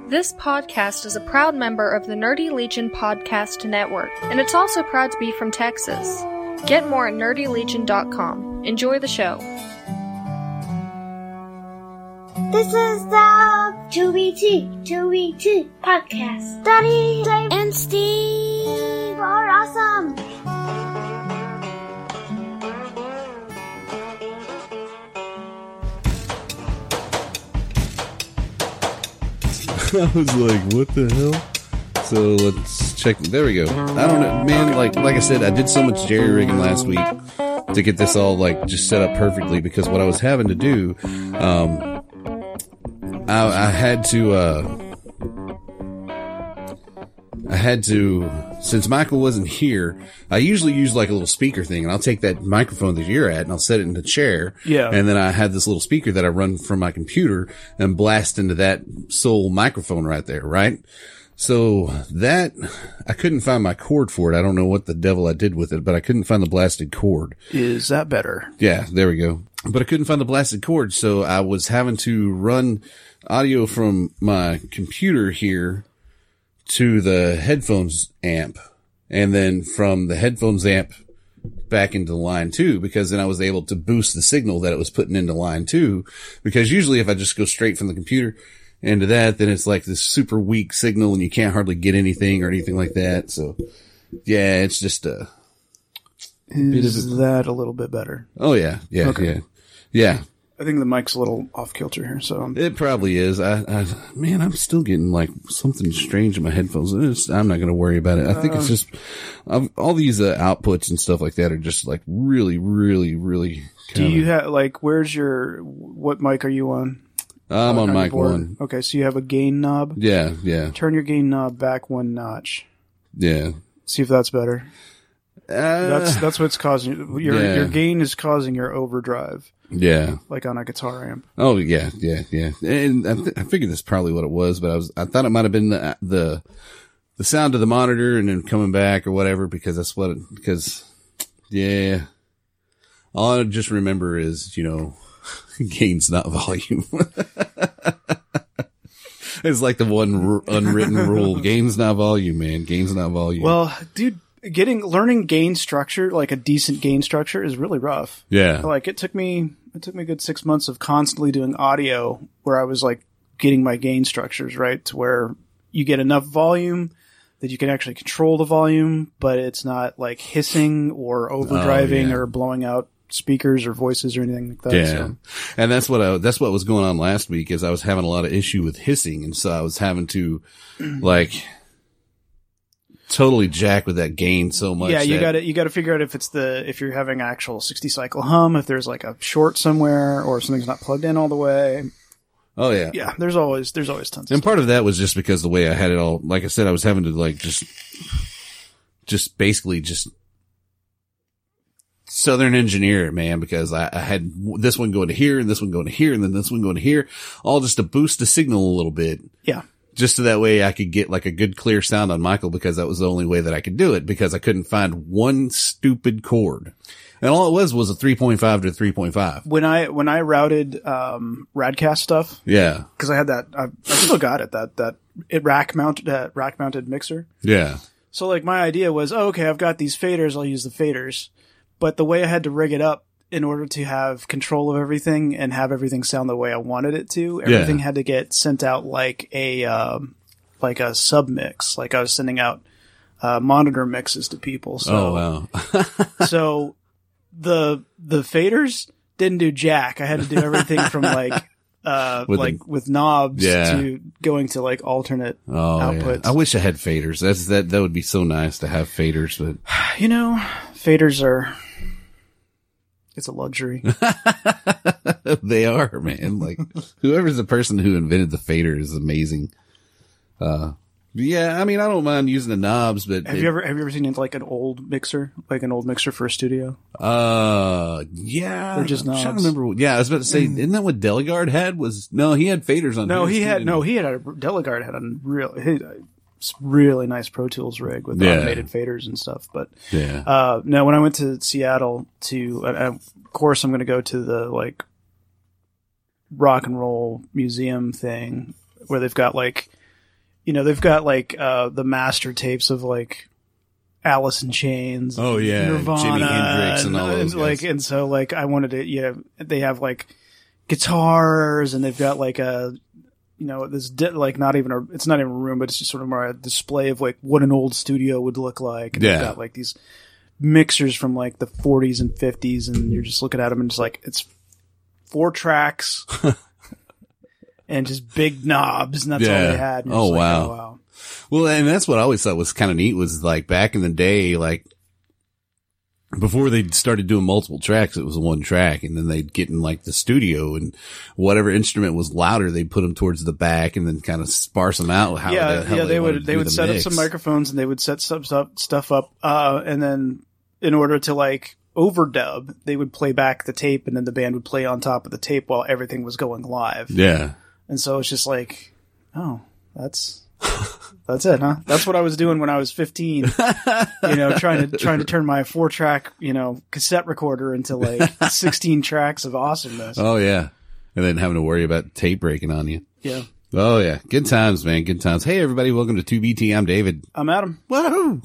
This podcast is a proud member of the Nerdy Legion Podcast Network, and it's also proud to be from Texas. Get more at nerdylegion.com. Enjoy the show. This is the 2BT podcast. Daddy, Dave, and Steve are awesome. I was like, what the hell? So let's check. There we go. I don't know, man. Like I said, I did so much jerry rigging last week to get this all like just set up perfectly, because what I was having to do, I had to, since Michael wasn't here, I usually use like a little speaker thing, and I'll take that microphone that you're at and I'll set it in the chair. Yeah. And then I have this little speaker that I run from my computer and blast into that sole microphone right there, right? So that, I couldn't find my cord for it. I don't know what the devil I did with it, but I couldn't find the blasted cord. Is that better? Yeah, there we go. But I couldn't find the blasted cord, so I was having to run audio from my computer here to the headphones amp, and then from the headphones amp back into line 2, because then I was able to boost the signal that it was putting into line 2, because usually if I just go straight from the computer into that, then it's like this super weak signal and you can't hardly get anything or anything like that. So yeah, it's just a bit of that a little bit better? Oh yeah. Okay. Yeah. I think the mic's a little off kilter here, so it probably is. Man, I'm still getting like something strange in my headphones. I'm not going to worry about it. I think it's just all these outputs and stuff like that are just like really, really, really. Do you have like, what mic are you on? I'm on mic 1. Okay, so you have a gain knob. Yeah. Turn your gain knob back 1 notch. Yeah. See if that's better. That's what's causing your gain is causing your overdrive. Yeah. Like on a guitar amp. Oh yeah. And I figured that's probably what it was, but I thought it might have been the sound of the monitor and then coming back or whatever, because all I just remember is, gain's not volume. It's like the one unwritten rule. Gain's not volume, man. Gain's not volume. Well, dude, learning gain structure, like a decent gain structure, is really rough. Yeah. Like it took me a good 6 months of constantly doing audio where I was like getting my gain structures right to where you get enough volume that you can actually control the volume, but it's not like hissing or overdriving or blowing out speakers or voices or anything like that. Yeah. So. And that's what was going on last week, is I was having a lot of issue with hissing, and so I was having to like totally jack with that gain so much. Yeah, you got to figure out if you're having actual 60 cycle hum, if there's like a short somewhere or something's not plugged in all the way. Oh yeah. Yeah, there's always tons of stuff. And part of that was just because the way I had it all, like I said, I was having to like just basically Southern engineer it, man, because I had this one going to here and this one going to here and then this one going to here, all just to boost the signal a little bit. Yeah. Just so that way I could get like a good clear sound on Michael, because that was the only way that I could do it, because I couldn't find one stupid chord. And all it was a 3.5 to 3.5. When I routed Radcast stuff, yeah, because I had that, I still got it, that rack mounted mixer. Yeah. So like my idea was, okay, I've got these faders, I'll use the faders. But the way I had to rig it up in order to have control of everything and have everything sound the way I wanted it to, everything had to get sent out like a sub mix. Like I was sending out monitor mixes to people. So, oh wow. So the faders didn't do jack. I had to do everything from with knobs to going to like alternate outputs. Yeah. I wish I had faders. That would be so nice to have faders, but faders are, it's a luxury. They are, man. Like whoever's the person who invented the fader is amazing. Yeah, I mean, I don't mind using the knobs, but have you ever seen like an old mixer for a studio? Yeah, they're just knobs. I don't remember. Yeah, I was about to say, isn't that what Delegard had? No, he had faders on. Delegard had a really nice Pro Tools rig with automated faders and stuff. But no, when I went to Seattle of course I'm going to go to the like rock and roll museum thing where they've got like they've got like the master tapes of like Alice in Chains. Oh yeah, Nirvana, Jimi Hendrix and all those guys. and so like I wanted to, they have like guitars and they've got like a, this like it's not even a room, but it's just sort of more a display of like what an old studio would look like. And they've got like these mixers from like the 40s and 50s, and you're just looking at them and just like it's 4 tracks and just big knobs, and that's all they had. And Oh, like, wow. oh wow. Well, and that's what I always thought was kind of neat was like back in the day, like before they started doing multiple tracks, it was one track, and then they'd get in like the studio and whatever instrument was louder, they'd put them towards the back and then kind of sparse them out. They would set up some microphones and they would set some stuff up, and then in order to like overdub, they would play back the tape, and then the band would play on top of the tape while everything was going live. Yeah. And so it's just like, oh, that's it, huh? That's what I was doing when I was 15. Trying to turn my 4-track, cassette recorder into like 16 tracks of awesomeness. Oh yeah. And then having to worry about tape breaking on you. Yeah. Oh yeah. Good times, man. Good times. Hey everybody, welcome to 2BT. I'm David. I'm Adam. Woohoo!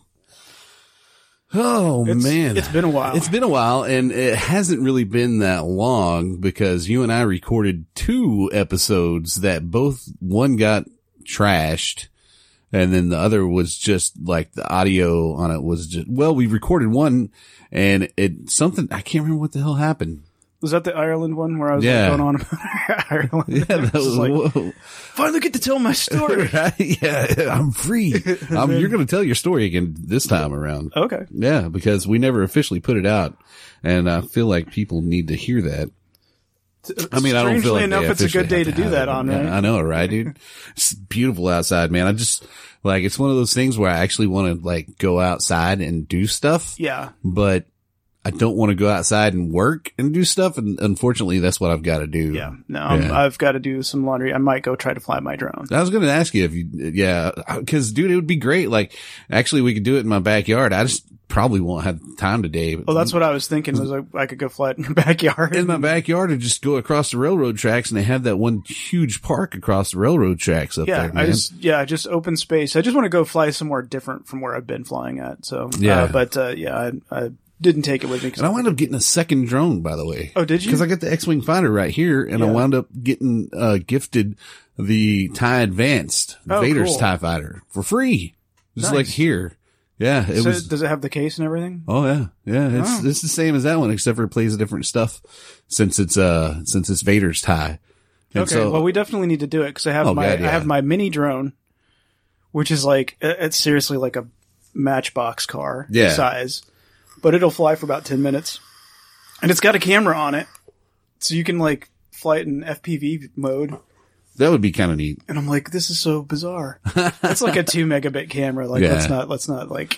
Oh man. It's been a while. It's been a while, and it hasn't really been that long because you and I recorded 2 episodes that one got trashed, and then the other was just like the audio on it was just, we recorded one and I can't remember what the hell happened. Was that the Ireland one where I was like, going on about Ireland? Yeah, that was like, whoa. Finally get to tell my story. Yeah, I'm free. You're going to tell your story again this time around. Okay. Yeah, because we never officially put it out, and I feel like people need to hear that. I mean, I don't feel like enough, it's a good day to do that on, right? I know, right, dude? It's beautiful outside, man. I just like, it's one of those things where I actually want to like go outside and do stuff. Yeah. But I don't want to go outside and work and do stuff. And unfortunately, that's what I've got to do. Yeah. No, I've got to do some laundry. I might go try to fly my drone. I was going to ask you cause dude, it would be great. Like actually we could do it in my backyard. I just probably won't have time today. Well, that's what I was thinking was like, I could go fly it in your backyard. In my backyard or just go across the railroad tracks, and they have that one huge park across the railroad tracks up there, man. Just open space. I just want to go fly somewhere different from where I've been flying at. So, I didn't take it with me. And I wound up getting a second drone, by the way. Oh, did you? Because I got the X-Wing fighter right here, and I wound up getting gifted the TIE Advanced Vader's TIE Fighter for free. Just like here. Yeah. Does it have the case and everything? Oh yeah. Yeah. It's the same as that one, except for it plays different stuff since it's Vader's TIE. And okay. Well, we definitely need to do it because I have my mini drone, which is like, it's seriously like a Matchbox car size. But it'll fly for about 10 minutes. And it's got a camera on it. So you can like fly it in FPV mode. That would be kind of neat. And I'm like, this is so bizarre. It's like a 2 megabit camera. Like, let's not like,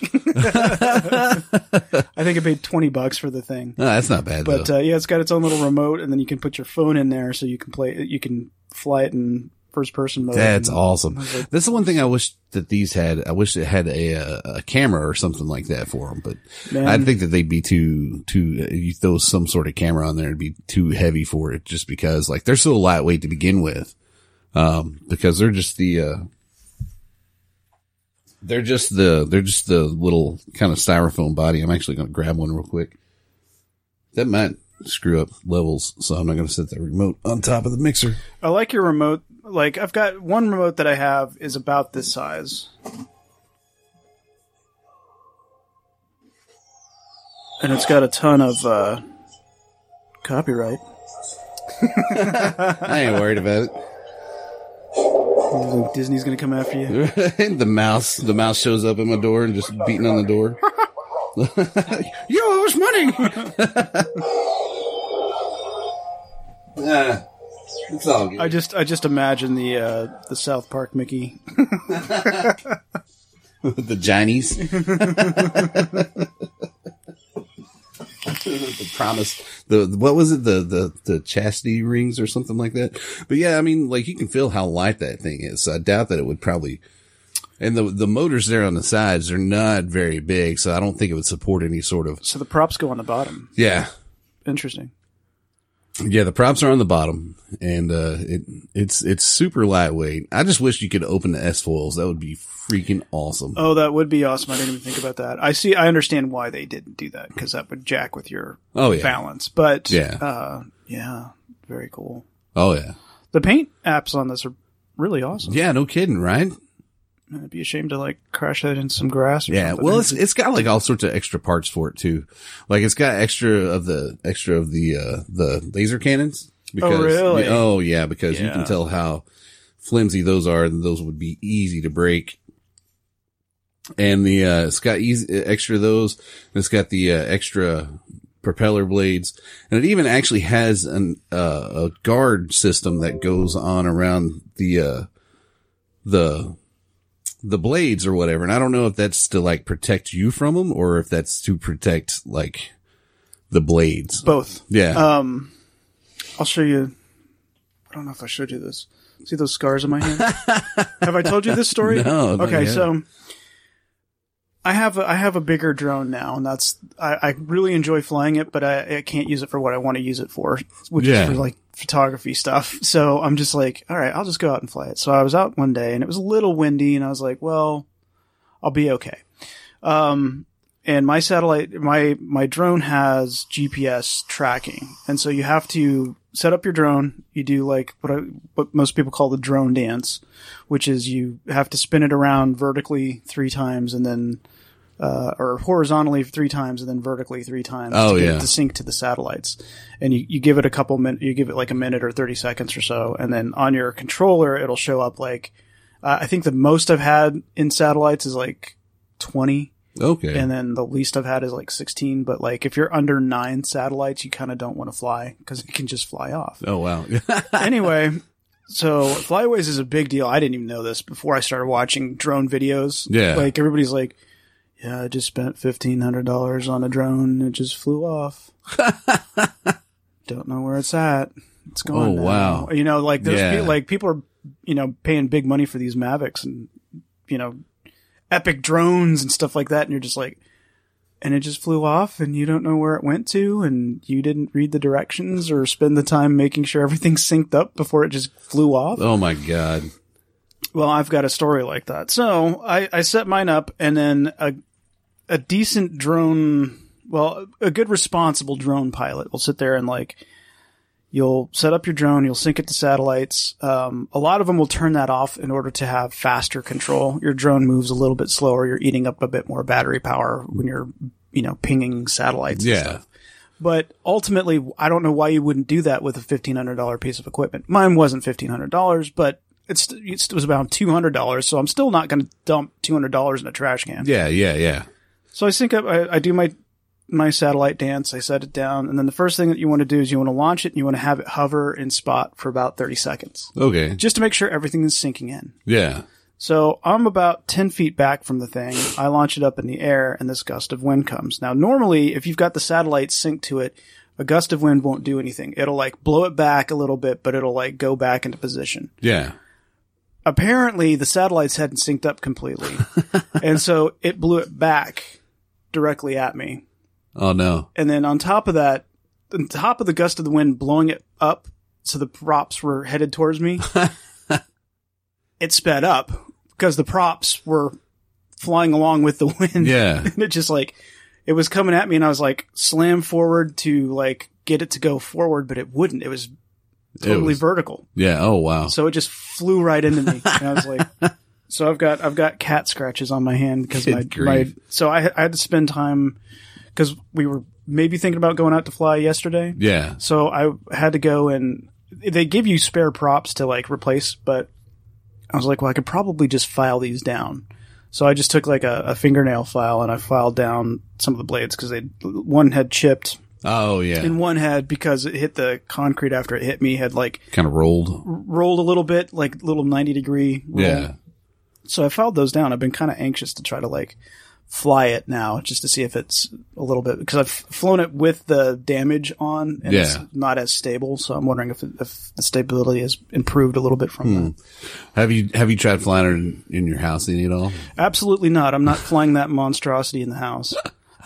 I think I paid $20 for the thing. No, that's not bad but, though. It's got its own little remote, and then you can put your phone in there so you can fly it in first person mode. That's awesome. Like, that's the one thing I wish that these had. I wish it had a camera or something like that for them, but I think that they'd be too, you throw some sort of camera on there, it'd be too heavy for it just because like they're so lightweight to begin with. Because they're just the little kind of styrofoam body. I'm actually going to grab one real quick. That might screw up levels, so I'm not going to set the remote on top of the mixer. I like your remote. Like, I've got one remote that I have is about this size. And it's got a ton of, copyright. I ain't worried about it. Disney's gonna come after you. The mouse shows up at my door and just beating on the door. You owe us money. It's all good. I just imagine the South Park Mickey. The Johnnies. The promise, what was it? The chastity rings or something like that. But yeah, I mean, like you can feel how light that thing is. So I doubt that it would probably, and the motors there on the sides are not very big. So I don't think it would support any sort of. So the props go on the bottom. Yeah. Interesting. Yeah, the props are on the bottom, and it's super lightweight. I just wish you could open the S foils. That would be freaking awesome. Oh, that would be awesome. I didn't even think about that. I understand why they didn't do that, because that would jack with your balance. But yeah, very cool. Oh yeah, the paint apps on this are really awesome. Yeah, no kidding, right? It'd be a shame to like crash that in some grass. Or something. Well, it's got like all sorts of extra parts for it too. Like it's got extra of the laser cannons. Because, really? Oh yeah, because you can tell how flimsy those are, and those would be easy to break. And it's got extra of those. And it's got the extra propeller blades, and it even actually has a guard system that goes on around the blades or whatever. And I don't know if that's to like protect you from them or if that's to protect like the blades. Both. Yeah. I'll show you. I don't know if I showed you this. See those scars on my hand? Have I told you this story? No. Okay. So I have a bigger drone now, and I really enjoy flying it, but I can't use it for what I want to use it for, which is for like photography stuff. So I'm just like, all right, I'll just go out and fly it. So I was out one day and it was a little windy, and I was like, well, I'll be okay. And my satellite, my drone has GPS tracking. And so you have to set up your drone. You do like what most people call the drone dance, which is you have to spin it around vertically 3 times and then, or horizontally 3 times and then vertically 3 times to get it to sync to the satellites. And you give it a couple minutes, you give it like a minute or 30 seconds or so. And then on your controller, it'll show up like, I think the most I've had in satellites is like 20. Okay. And then the least I've had is like 16. But like if you're under 9 satellites, you kind of don't want to fly because it can just fly off. Oh, wow. Anyway, so flyaways is a big deal. I didn't even know this before I started watching drone videos. Yeah. Like everybody's like, yeah, I just spent $1,500 on a drone and it just flew off. Don't know where it's at. It's gone. Oh, now. wow. You know, like there's people are, you know, paying big money for these Mavics and, you know, epic drones and stuff like that. And you're just like, and it just flew off and you don't know where it went to and you didn't read the directions or spend the time making sure everything's synced up before it just flew off. Oh my God. Well, I've got a story like that. So I set mine up, and then a decent drone, well, a good responsible drone pilot will sit there and like, you'll set up your drone, you'll sync it to satellites. A lot of them will turn that off in order to have faster control. Your drone moves a little bit slower. You're eating up a bit more battery power when you're, you know, pinging satellites and stuff. But ultimately, I don't know why you wouldn't do that with a $1,500 piece of equipment. Mine wasn't $1,500, but it was about $200. So I'm still not going to dump $200 in a trash can. Yeah. So I sync up, I do my satellite dance, I set it down, and then the first thing that you want to do is you want to launch it and you want to have it hover in spot for about 30 seconds. Okay. Just to make sure everything is sinking in. Yeah. So I'm about 10 feet back from the thing. I launch it up in the air and this gust of wind comes. Now normally if you've got the satellite synced to it, a gust of wind won't do anything. It'll like blow it back a little bit, but it'll like go back into position. Yeah. Apparently the satellites hadn't synced up completely. And so it blew it back directly at me. Oh no. And then on top of that, on top of the gust of the wind blowing it up so the props were headed towards me, it sped up because the props were flying along with the wind. Yeah. And it just like, it was coming at me and I was like slam forward to like get it to go forward, but it wouldn't. It was totally vertical. Yeah. Oh wow. So it just flew right into me. And I was like, so I've got cat scratches on my hand because so I had to spend time because we were maybe thinking about going out to fly yesterday. Yeah. So I had to go and they give you spare props to like replace, but I was like, well, I could probably just file these down. So I just took like a fingernail file and I filed down some of the blades because one had chipped. Oh yeah. And one had, because it hit the concrete after it hit me, had like kind of rolled a little bit, like little 90-degree roll. Yeah. So I filed those down. I've been kind of anxious to try to like fly it now just to see if it's a little bit, because I've flown it with the damage on and it's not as stable. So I'm wondering if the stability has improved a little bit from that. Have you tried flying it in your house any at all? Absolutely not. I'm not flying that monstrosity in the house.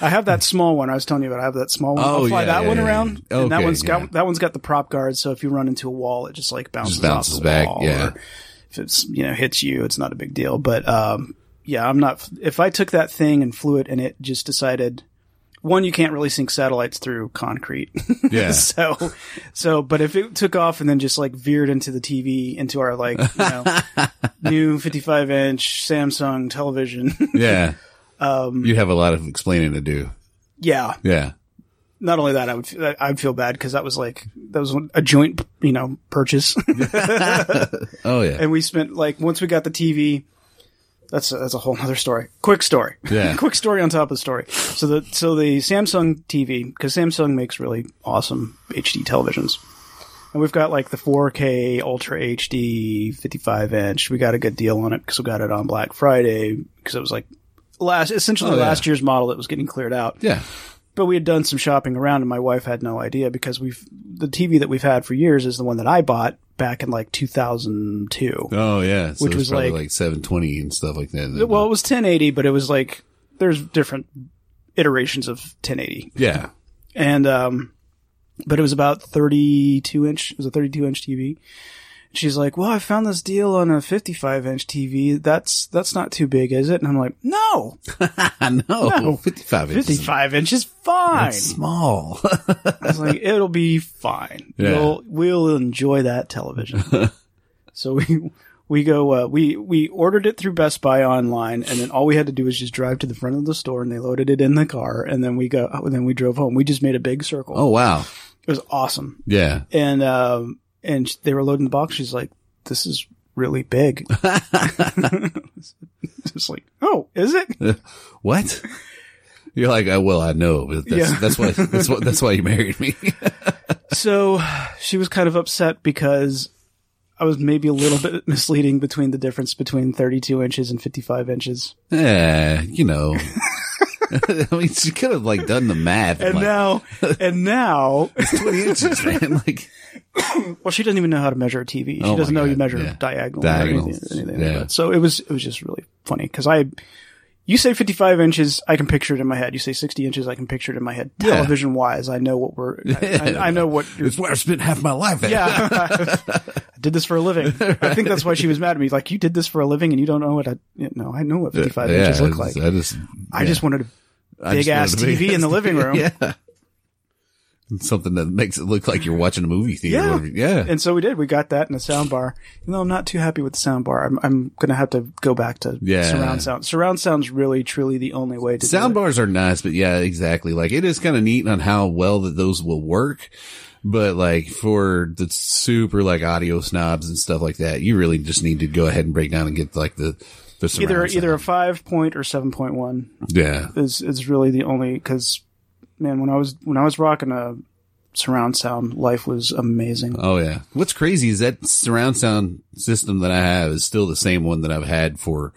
I have that small one I was telling you about. I have that small one. I'll fly that one around. Okay, and that one's got the prop guard, so if you run into a wall, it just like bounces off the back. wall. Yeah. Or if it's, hits you, it's not a big deal. But, I'm not, if I took that thing and flew it and it just decided, one, you can't really sink satellites through concrete. Yeah. But if it took off and then just like veered into the TV, into our like, new 55-inch Samsung television. Yeah. You'd have a lot of explaining to do. Yeah. Yeah. Not only that, I'd feel bad because that was a joint, purchase. Oh yeah. And we spent once we got the TV, that's a whole other story. Quick story. Yeah. Quick story on top of the story. So the Samsung TV, because Samsung makes really awesome HD televisions. And we've got like the 4K Ultra HD 55-inch. We got a good deal on it because we got it on Black Friday because it was like last year's model that was getting cleared out. Yeah. But we had done some shopping around and my wife had no idea because the TV that we've had for years is the one that I bought back in like 2002. Oh yeah. So which was probably like 720 and stuff like that. Well, it was 1080, but it was like, there's different iterations of 1080. Yeah. And, but it was about 32-inch. It was a 32-inch TV. She's like, well, I found this deal on a 55-inch TV. That's not too big, is it? And I'm like, no. No. 55 inches. 55 inch is fine. It's small. I was like, it'll be fine. Yeah. We'll enjoy that television. So we go, we ordered it through Best Buy online, and then all we had to do was just drive to the front of the store and they loaded it in the car, and then we drove home. We just made a big circle. Oh wow. It was awesome. Yeah. And they were loading the box. She's like, this is really big. It's like, oh, is it? What? You're like, oh, well, I know, but that's why you married me. So she was kind of upset because I was maybe a little bit misleading between the difference between 32 inches and 55 inches. Yeah, I mean, she could have done the math. And now it's 20 inches, man. Well, she doesn't even know how to measure a TV. She doesn't know you measure diagonal. Anything like that. So it was just really funny because you say 55 inches, I can picture it in my head. You say 60 inches, I can picture it in my head. Yeah. Television wise, I know I know what it's where I spent half my life at. Yeah. I did this for a living. I think that's why she was mad at me. Like, you did this for a living and you don't know what I know what 55 inches look like. I just wanted a big ass TV in the living room. Yeah. Something that makes it look like you're watching a movie theater. Yeah. And so we did. We got that in a sound bar. Even though I'm not too happy with the sound bar, I'm going to have to go back to surround sound. Surround sound's really, truly the only way to sound do it. Bars are nice, but yeah, exactly. It is kind of neat on how well that those will work. But for the super audio snobs and stuff like that, you really just need to go ahead and break down and get the surround either a sound. 5-point or 7.1. Yeah. Is really the only, cause man, when I was rocking a surround sound, life was amazing. Oh yeah. What's crazy is that surround sound system that I have is still the same one that I've had for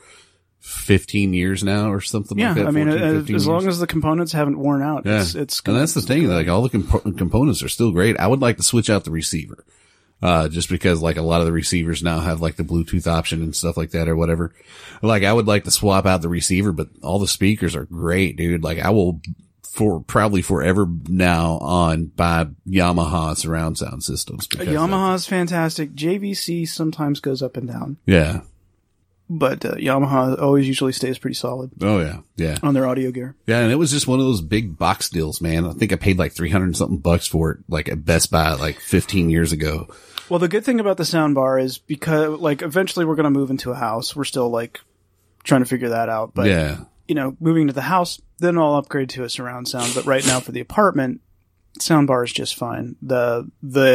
15 years now or something like that. Yeah, I mean, 14, as long as the components haven't worn out, yeah. it's and that's the thing. All the components are still great. I would like to switch out the receiver. Just because a lot of the receivers now have the Bluetooth option and stuff like that or whatever. I would like to swap out the receiver, but all the speakers are great, dude. I will probably forever now buy Yamaha surround sound systems. Yamaha's fantastic. JVC sometimes goes up and down. Yeah. But Yamaha always usually stays pretty solid. Oh yeah. Yeah. On their audio gear. Yeah. And it was just one of those big box deals, man. I think I paid $300 and something for it, at Best Buy 15 years ago. Well, the good thing about the soundbar is because eventually we're going to move into a house. We're still trying to figure that out. But yeah. Moving to the house, then I'll upgrade to a surround sound. But right now for the apartment, soundbar is just fine. Because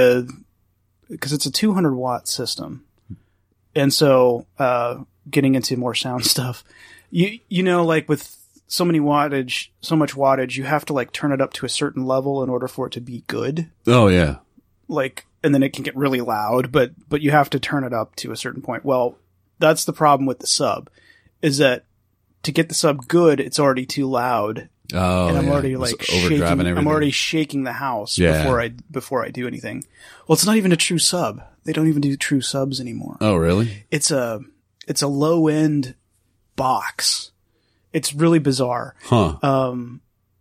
it's a 200 watt system. And so, getting into more sound stuff, with so much wattage, you have to turn it up to a certain level in order for it to be good. Oh yeah. And then it can get really loud, but you have to turn it up to a certain point. Well, that's the problem with the sub, is that to get the sub good, it's already too loud. Oh, and I'm already overdriving everything. I'm already shaking the house before I do anything. Well, it's not even a true sub. They don't even do true subs anymore. Oh, really? It's a low end box. It's really bizarre. Huh.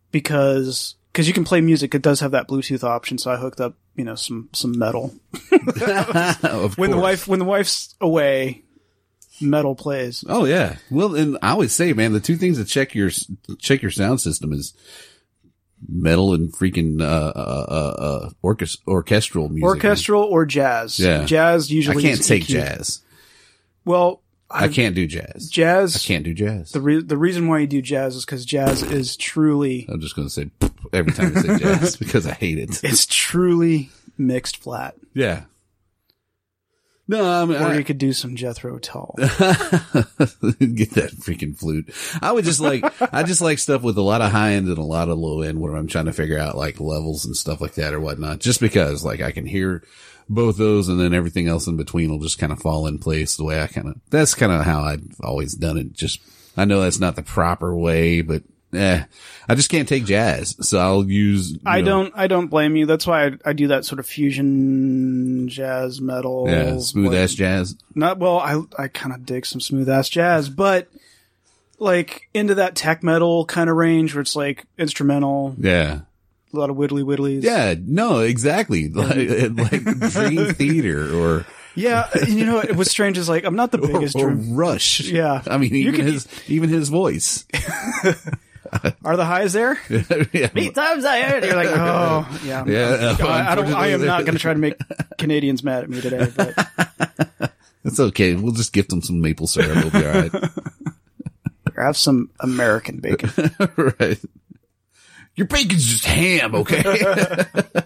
because you can play music. It does have that Bluetooth option, so I hooked up, some metal. Of When course. the wife's away, metal plays. Oh yeah. Well, and I always say, man, the two things that check your sound system is metal and freaking orchestral music. Orchestral or jazz. Yeah. Jazz I usually can't is take EQ. jazz. Well, I can't do jazz. jazz. I can't do jazz. The reason why you do jazz is because jazz is truly I'm just going to say every time I say jazz because I hate it. it's truly mixed flat. Yeah. No, I mean, Or you could do some Jethro Tull. get that freaking flute. I just like stuff with a lot of high end and a lot of low end where I'm trying to figure out like levels and stuff like that or whatnot. Just because like I can hear both those and then everything else in between will just kind of fall in place the way that's kind of how I've always done it. Just, I know that's not the proper way, but I just can't take jazz. So I'll use, I don't blame you. That's why I do that sort of fusion jazz metal. yeah, smooth ass jazz. I kind of dig some smooth ass jazz, but like into that tech metal kind of range where it's like instrumental, Yeah. a lot of widdly widdlies. Yeah, no, exactly. Like Dream Theater or Yeah. And what's strange is like, I'm not the biggest or dream. Rush. Yeah. I mean, even his voice. Are the highs there? Yeah. 8 times higher. You're like, oh, yeah. Yeah, I am not going to try to make Canadians mad at me today, but It's okay. We'll just gift them some maple syrup. We'll be all right. have some American bacon. Right. Your bacon's just ham, okay?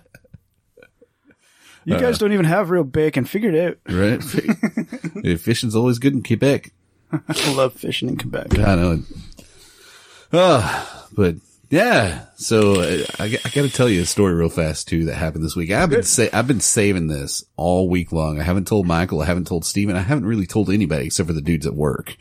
You guys don't even have real bacon. Figure it out. Right. Yeah, fishing's always good in Quebec. I love fishing in Quebec. I know. But yeah. So I got to tell you a story real fast too that happened this week. I've been saving this all week long. I haven't told Michael. I haven't told Steven. I haven't really told anybody except for the dudes at work.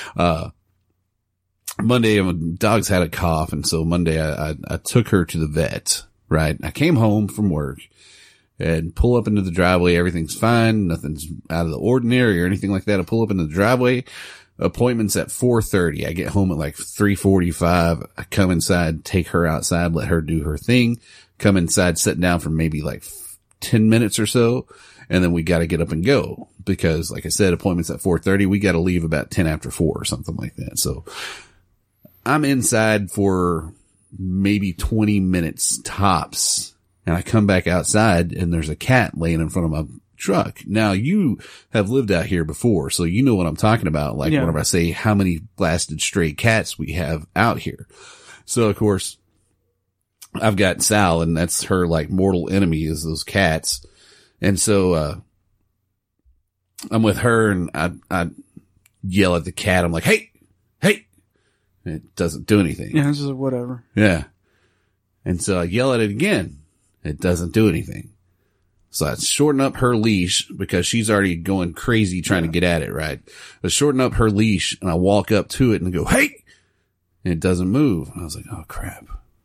Monday, my dog's had a cough, and so Monday I took her to the vet. Right. I came home from work and pull up into the driveway. Everything's fine. Nothing's out of the ordinary or anything like that. I pull up into the driveway. Appointment's at 4:30. I get home at like 3:45. I come inside, take her outside, let her do her thing, come inside, sit down for maybe like 10 minutes or so. And then we got to get up and go because like I said, appointment's at 4:30. We got to leave about 10 after 4 or something like that. So I'm inside for maybe 20 minutes tops. And I come back outside and there's a cat laying in front of my truck. Now you have lived out here before, so you know what I'm talking about. Like whenever I say how many blasted stray cats we have out here. So of course I've got Sal and that's her like mortal enemy is those cats. And so, I'm with her and I yell at the cat. I'm like, hey. It doesn't do anything. Yeah, this is whatever. Yeah. And so I yell at it again. It doesn't do anything. So I shorten up her leash because she's already going crazy trying to get at it, right? I shorten up her leash and I walk up to it and go, hey! And it doesn't move. And I was like, oh crap.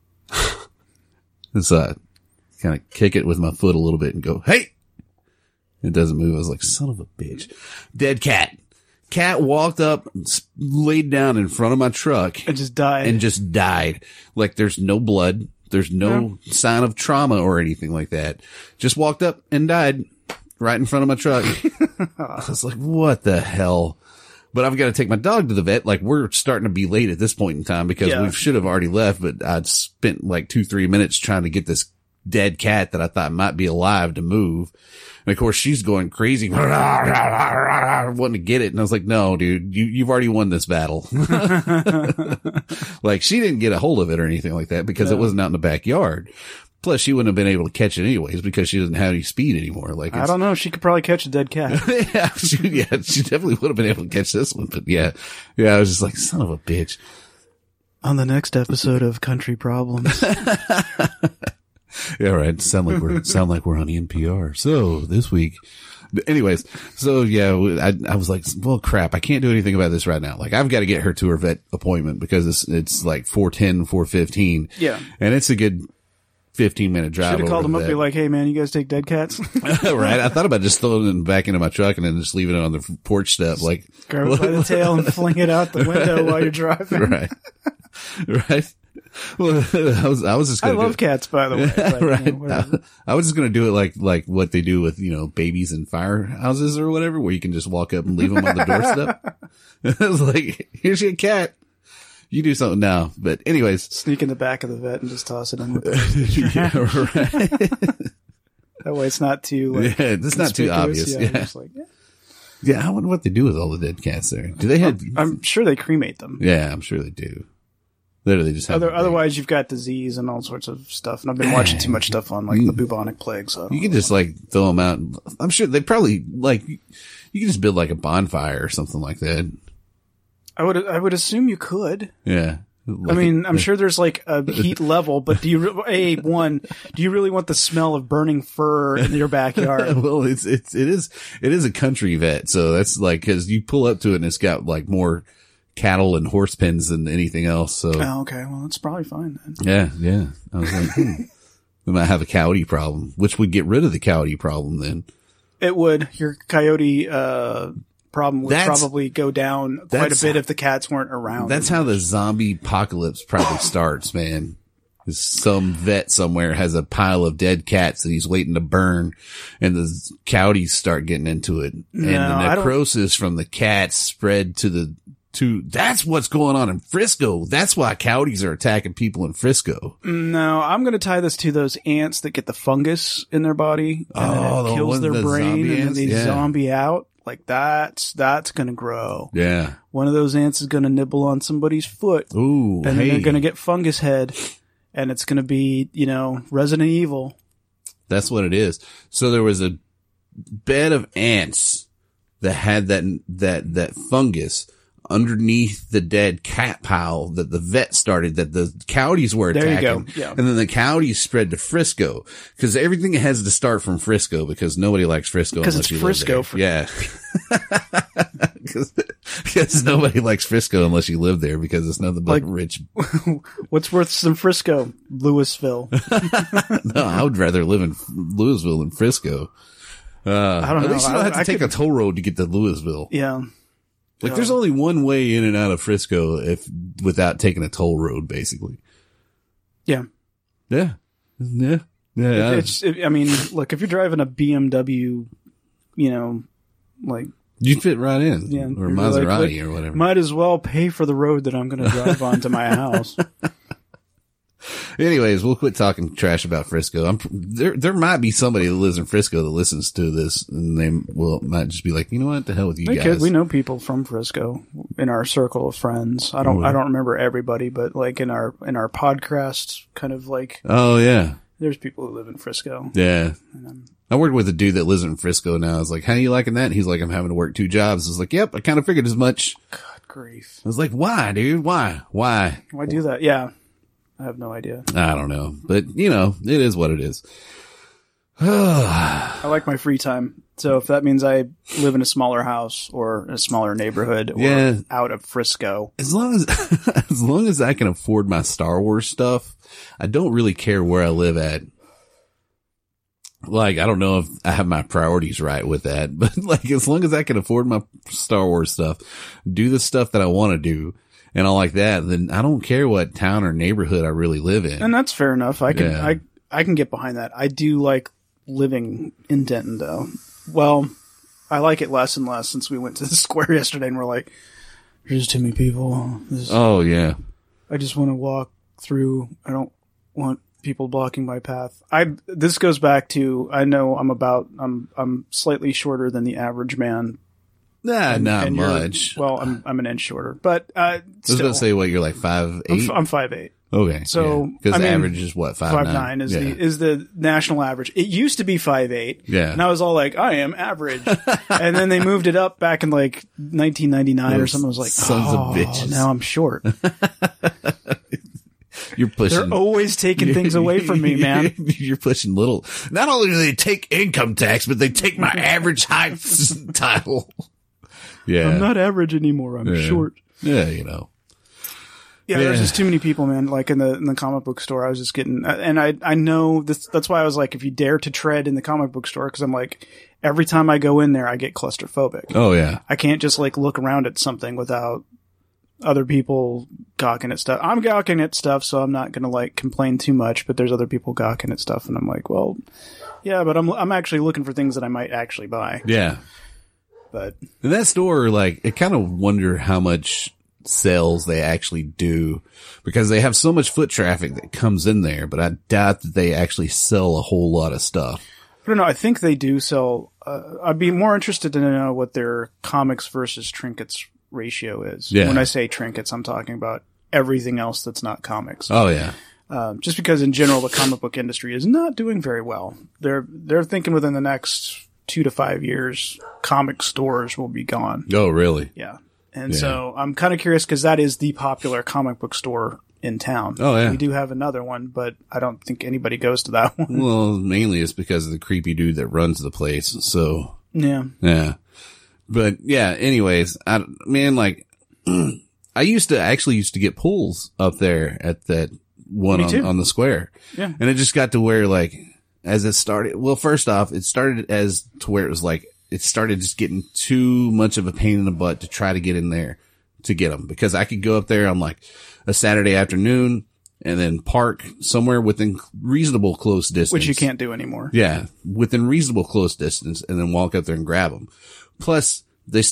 And so I kind of kick it with my foot a little bit and go, hey! It doesn't move. I was like, son of a bitch. Dead cat. Cat walked up, laid down in front of my truck. It just died. Like there's no blood. There's no sign of trauma or anything like that. Just walked up and died right in front of my truck. I was like, what the hell? But I've got to take my dog to the vet. Like we're starting to be late at this point in time because we should have already left, but I'd spent like 2-3 minutes trying to get this dead cat that I thought might be alive to move. And of course she's going crazy, wanting to get it. And I was like, no, dude, you've already won this battle. Like she didn't get a hold of it or anything like that because it wasn't out in the backyard. Plus she wouldn't have been able to catch it anyways because she doesn't have any speed anymore. Like I don't know. She could probably catch a dead cat. she definitely would have been able to catch this one. But yeah, I was just like, son of a bitch. On the next episode of Country Problems. Yeah, right. Sound like we're on NPR. So this week, anyways, so yeah, I was like, well, crap, I can't do anything about this right now. Like I've got to get her to her vet appointment because it's like 4:10, 4:15. Yeah. And it's a good 15-minute drive. Should have called him up and be like, hey man, you guys take dead cats? Right. I thought about just throwing it back into my truck and then just leaving it on the porch step. Like grab it by the tail and fling it out the window while you're driving. Right. Well, I was just I gonna love cats, by the way. But, right. you know, whatever. I was just gonna do it like what they do with babies in firehouses or whatever, where you can just walk up and leave them on the doorstep. I was like, here's your cat. You do something now. But anyways, Sneak in the back of the vet and just toss it in with the yeah, right. That way it's not too it's not too conspicuous. obvious. Yeah. Just like, Yeah, I wonder what they do with all the dead cats there. Do they have? I'm sure they cremate them. Yeah, I'm sure they do. Literally just have. Otherwise, you've got disease and all sorts of stuff. And I've been watching too much stuff on like the bubonic plague. So you can just like throw them out. I'm sure they probably like. You can just build like a bonfire or something like that. I would assume you could. Yeah. I mean, I'm sure there's like a heat level, but do you really want the smell of burning fur in your backyard? Well, it is a country vet, so that's like because you pull up to it and it's got like more cattle and horse pens than anything else. So okay, well, it's probably fine then. yeah. I was like, we might have a coyote problem, which would get rid of the coyote problem then. It would. Your coyote problem would probably go down quite a bit if the cats weren't around. That's how the zombie apocalypse probably starts, man. Some vet somewhere has a pile of dead cats that he's waiting to burn, and the coyotes start getting into it. And the necrosis from the cats spread that's what's going on in Frisco. That's why coyotes are attacking people in Frisco. No, I'm going to tie this to those ants that get the fungus in their body and it kills their brain and then they zombie out. Like that's going to grow. Yeah. One of those ants is going to nibble on somebody's foot. Ooh. And then they're going to get fungus head and it's going to be, Resident Evil. That's what it is. So there was a bed of ants that had that fungus underneath the dead cat pile that the vet started, that the coyotes were attacking. There you go. Yeah. And then the coyotes spread to Frisco because everything has to start from Frisco because nobody likes Frisco unless you live there. Yeah. Because nobody likes Frisco unless you live there because it's nothing but rich. What's worth some Frisco? Louisville. No, I would rather live in Louisville than Frisco. I don't know. At least you don't have to take a toll road to get to Louisville. Yeah. Like there's only one way in and out of Frisco without taking a toll road, basically. Yeah. Yeah. Yeah. Yeah. I mean, look, if you're driving a BMW, like you'd fit right in. Yeah. Or Maserati or whatever. Might as well pay for the road that I'm going to drive onto my house. Anyways, we'll quit talking trash about Frisco. There might be somebody that lives in Frisco that listens to this and they might just be like, you know what, the hell with you guys. We know people from Frisco in our circle of friends. I don't remember everybody, but like in our podcast kind of like. Oh yeah. There's people who live in Frisco. Yeah. I worked with a dude that lives in Frisco now. I was like, how are you liking that? And he's like, I'm having to work 2 jobs. I was like, yep, I kind of figured as much. God grief. I was like, why, dude? Why? Why do that? Yeah. I have no idea. I don't know, but it is what it is. I like my free time. So if that means I live in a smaller house or a smaller neighborhood or out of Frisco. As long as I can afford my Star Wars stuff, I don't really care where I live at. Like, I don't know if I have my priorities right with that, but like, as long as I can afford my Star Wars stuff, do the stuff that I want to do, and all like that, then I don't care what town or neighborhood I really live in. And that's fair enough. I can get behind that. I do like living in Denton though. Well, I like it less and less since we went to the square yesterday and we're like, there's too many people. Oh yeah. I just want to walk through. I don't want people blocking my path. This goes back to, I know I'm slightly shorter than the average man. Nah, not much. Well, I'm an inch shorter, but I was going to say, what, you're like 5'8"? I'm 5'8". Okay. So, because the average is what, 5'9"? 5'9" is the national average. It used to be 5'8". Yeah. And I was all like, I am average. And then they moved it up back in like 1999 or something. I was like, sons of bitches. Now I'm short. You're pushing. They're always taking things away from me, man. You're pushing little. Not only do they take income tax, but they take my average height title. Yeah. I'm not average anymore. I'm short. Yeah, Yeah, there's just too many people, man. Like in the comic book store, I was just getting, and I know this. That's why I was like, if you dare to tread in the comic book store, because I'm like, every time I go in there, I get claustrophobic. Oh yeah. I can't just like look around at something without other people gawking at stuff. I'm gawking at stuff, so I'm not going to like complain too much, but there's other people gawking at stuff and I'm like, well, yeah, but I'm actually looking for things that I might actually buy. Yeah. But in that store, like, I kind of wonder how much sales they actually do because they have so much foot traffic that comes in there, but I doubt that they actually sell a whole lot of stuff. I don't know. I think they do sell. I'd be more interested to know what their comics versus trinkets ratio is. Yeah. When I say trinkets, I'm talking about everything else that's not comics. Oh yeah. Just because in general the comic book industry is not doing very well. They're thinking within the next 2 to 5 years, comic stores will be gone. Oh really? Yeah. And so I'm kind of curious because that is the popular comic book store in town. Oh yeah. We do have another one, but I don't think anybody goes to that one. Well, mainly it's because of the creepy dude that runs the place. So Yeah. yeah. But yeah, anyways, I used to get pulls up there at that one on the square. Yeah. And it just got to where like, as it started, well, first off, it started as to where it was like, it started just getting too much of a pain in the butt to try to get in there to get them because I could go up there on like a Saturday afternoon and then park somewhere within reasonable close distance. Which you can't do anymore. Yeah. Within reasonable close distance and then walk up there and grab them. Plus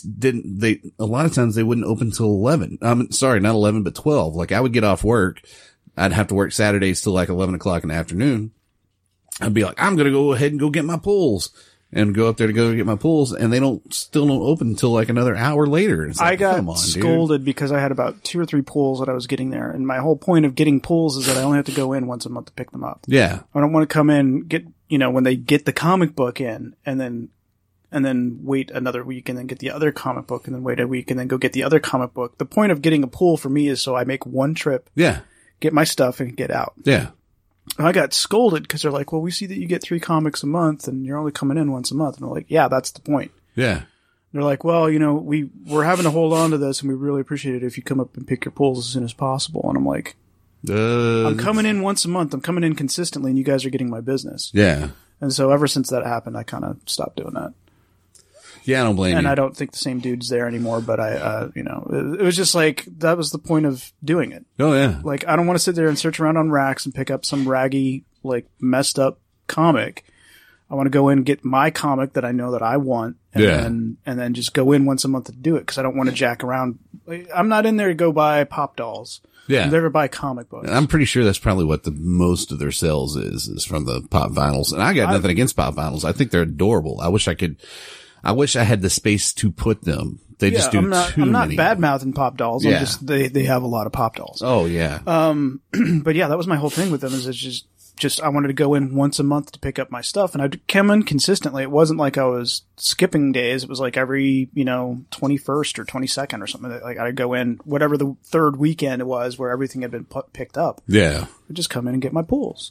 a lot of times they wouldn't open till 11. Sorry, not 11, but 12. Like I would get off work. I'd have to work Saturdays till like 11 o'clock in the afternoon. I'd be like, I'm going to go ahead and go get my pulls and go up there to go get my pulls. And they still don't open until like another hour later. It's like, I got scolded because I had about 2 or 3 pulls that I was getting there. And my whole point of getting pulls is that I only have to go in once a month to pick them up. Yeah. I don't want to come in, when they get the comic book in and then wait another week and then get the other comic book and then wait a week and then go get the other comic book. The point of getting a pull for me is so I make one trip. Yeah. Get my stuff and get out. Yeah. I got scolded because they're like, well, we see that you get 3 comics a month and you're only coming in once a month. And I'm like, yeah, that's the point. Yeah. They're like, well, we're having to hold on to this and we really appreciate it if you come up and pick your pulls as soon as possible. And I'm like, I'm coming in once a month. I'm coming in consistently and you guys are getting my business. Yeah. And so ever since that happened, I kind of stopped doing that. Yeah, I don't blame you. And I don't think the same dude's there anymore, but it was just like, that was the point of doing it. Oh, yeah. Like, I don't want to sit there and search around on racks and pick up some raggy, like, messed up comic. I want to go in and get my comic that I know that I want and then just go in once a month to do it because I don't want to jack around. I'm not in there to go buy pop dolls. Yeah. I'm there to buy comic books. I'm pretty sure that's probably what the most of their sales is from the pop vinyls. And I got nothing against pop vinyls. I think they're adorable. I wish I had the space to put them. They just do too many. I'm not bad-mouthing pop dolls. Yeah. I'm just, they have a lot of pop dolls. Oh, yeah. But yeah, that was my whole thing with them is it's just I wanted to go in once a month to pick up my stuff and I'd come in consistently. It wasn't like I was skipping days. It was like every, 21st or 22nd or something. Like I'd go in whatever the third weekend it was where everything had been picked up. Yeah. I'd just come in and get my pulls.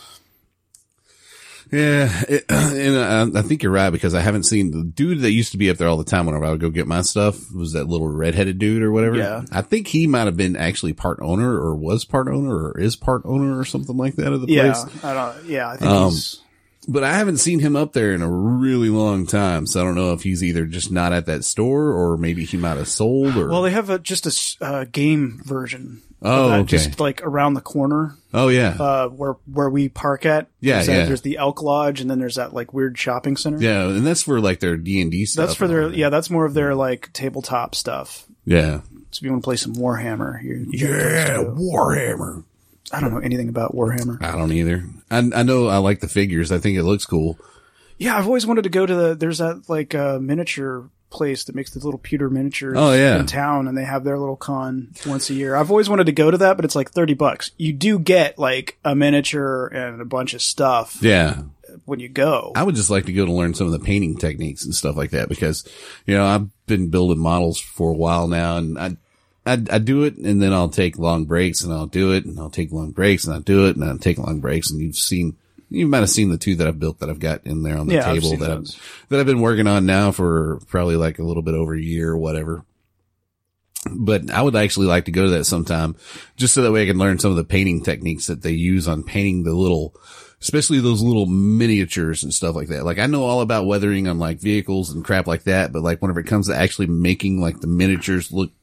Yeah, and I think you're right because I haven't seen the dude that used to be up there all the time whenever I would go get my stuff was that little redheaded dude or whatever. Yeah. I think he might have been actually part owner or was part owner or is part owner or something like that of the place. I think he's... But I haven't seen him up there in a really long time, so I don't know if he's either just not at that store or maybe he might have sold or... Well, they have just a game version. Oh, okay. Just like around the corner. Oh, yeah. Where we park at. Yeah, There's the Elk Lodge and then there's that like weird shopping center. Yeah, and that's for like their D&D stuff. That's for that's more of their like tabletop stuff. Yeah. So if you want to play some Warhammer, Warhammer. I don't know anything about Warhammer. I don't either. I know I like the figures. I think it looks cool. Yeah, I've always wanted to go to there's that like miniature place that makes the little pewter miniatures in town and they have their little con once a year. I've always wanted to go to that, but it's like $30. You do get like a miniature and a bunch of stuff. Yeah. When you go. I would just like to go to learn some of the painting techniques and stuff like that because, I've been building models for a while now and I do it and then I'll take long breaks and I'll do it and I'll take long breaks and I'll do it and I'll take long breaks and you might have seen the 2 that I've built that I've got in there on the table that I've been working on now for probably like a little bit over a year or whatever. But I would actually like to go to that sometime just so that way I can learn some of the painting techniques that they use on painting especially those little miniatures and stuff like that. Like I know all about weathering on like vehicles and crap like that, but like whenever it comes to actually making like the miniatures look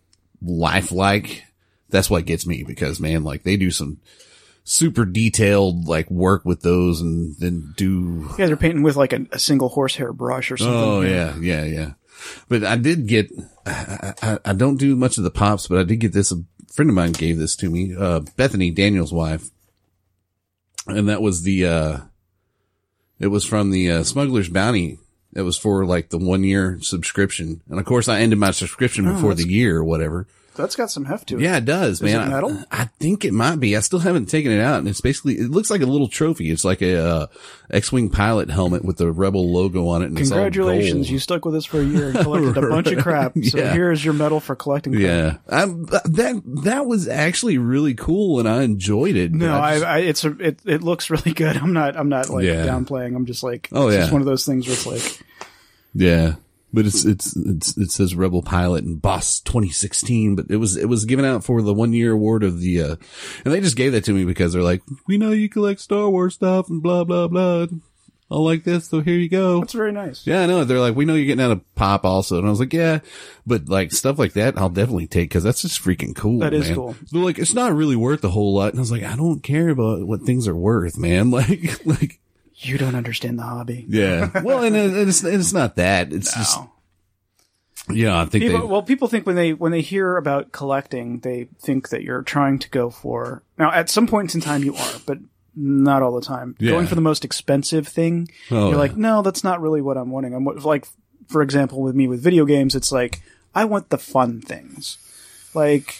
lifelike. That's what gets me because, man, like they do some super detailed like work with those and then do. You guys are painting with like a single horsehair brush or something. Oh, yeah. But I did get, I don't do much of the pops, but I did get this. A friend of mine gave this to me, Bethany, Daniel's wife. And that was it was from the Smuggler's Bounty. It was for like the 1 year subscription. And of course I ended my subscription before the year or whatever. That's got some heft to it. Yeah, it does, man. Is it metal? I think it might be. I still haven't taken it out, and it's basically, it looks like a little trophy. It's like a X-Wing pilot helmet with the Rebel logo on it. And congratulations, it's all gold. You stuck with us for a year and collected a bunch of crap. So here's your medal for collecting crap. Yeah, that was actually really cool, and I enjoyed it. No, it looks really good. I'm not like downplaying. I'm just like, it's just one of those things where it's like, yeah. But it says Rebel Pilot and Boss 2016, but it was given out for the 1 year award of the, and they just gave that to me because they're like, we know you collect Star Wars stuff and blah, blah, blah. I like this, so here you go. That's very nice. Yeah, I know. They're like, we know you're getting out of pop also. And I was like, yeah, but like stuff like that, I'll definitely take because that's just freaking cool. That is man. cool. They're like, it's not really worth a whole lot. And I was like, I don't care about what things are worth, man. Like. You don't understand the hobby. Yeah. Well, and it's not that. It's just, yeah, I think people think when they hear about collecting, they think that you're trying to go for, now at some points in time you are, but not all the time. Yeah. Going for the most expensive thing. You're like, no, that's not really what I'm wanting. I'm like, for example, with me with video games, it's like, I want the fun things. Like,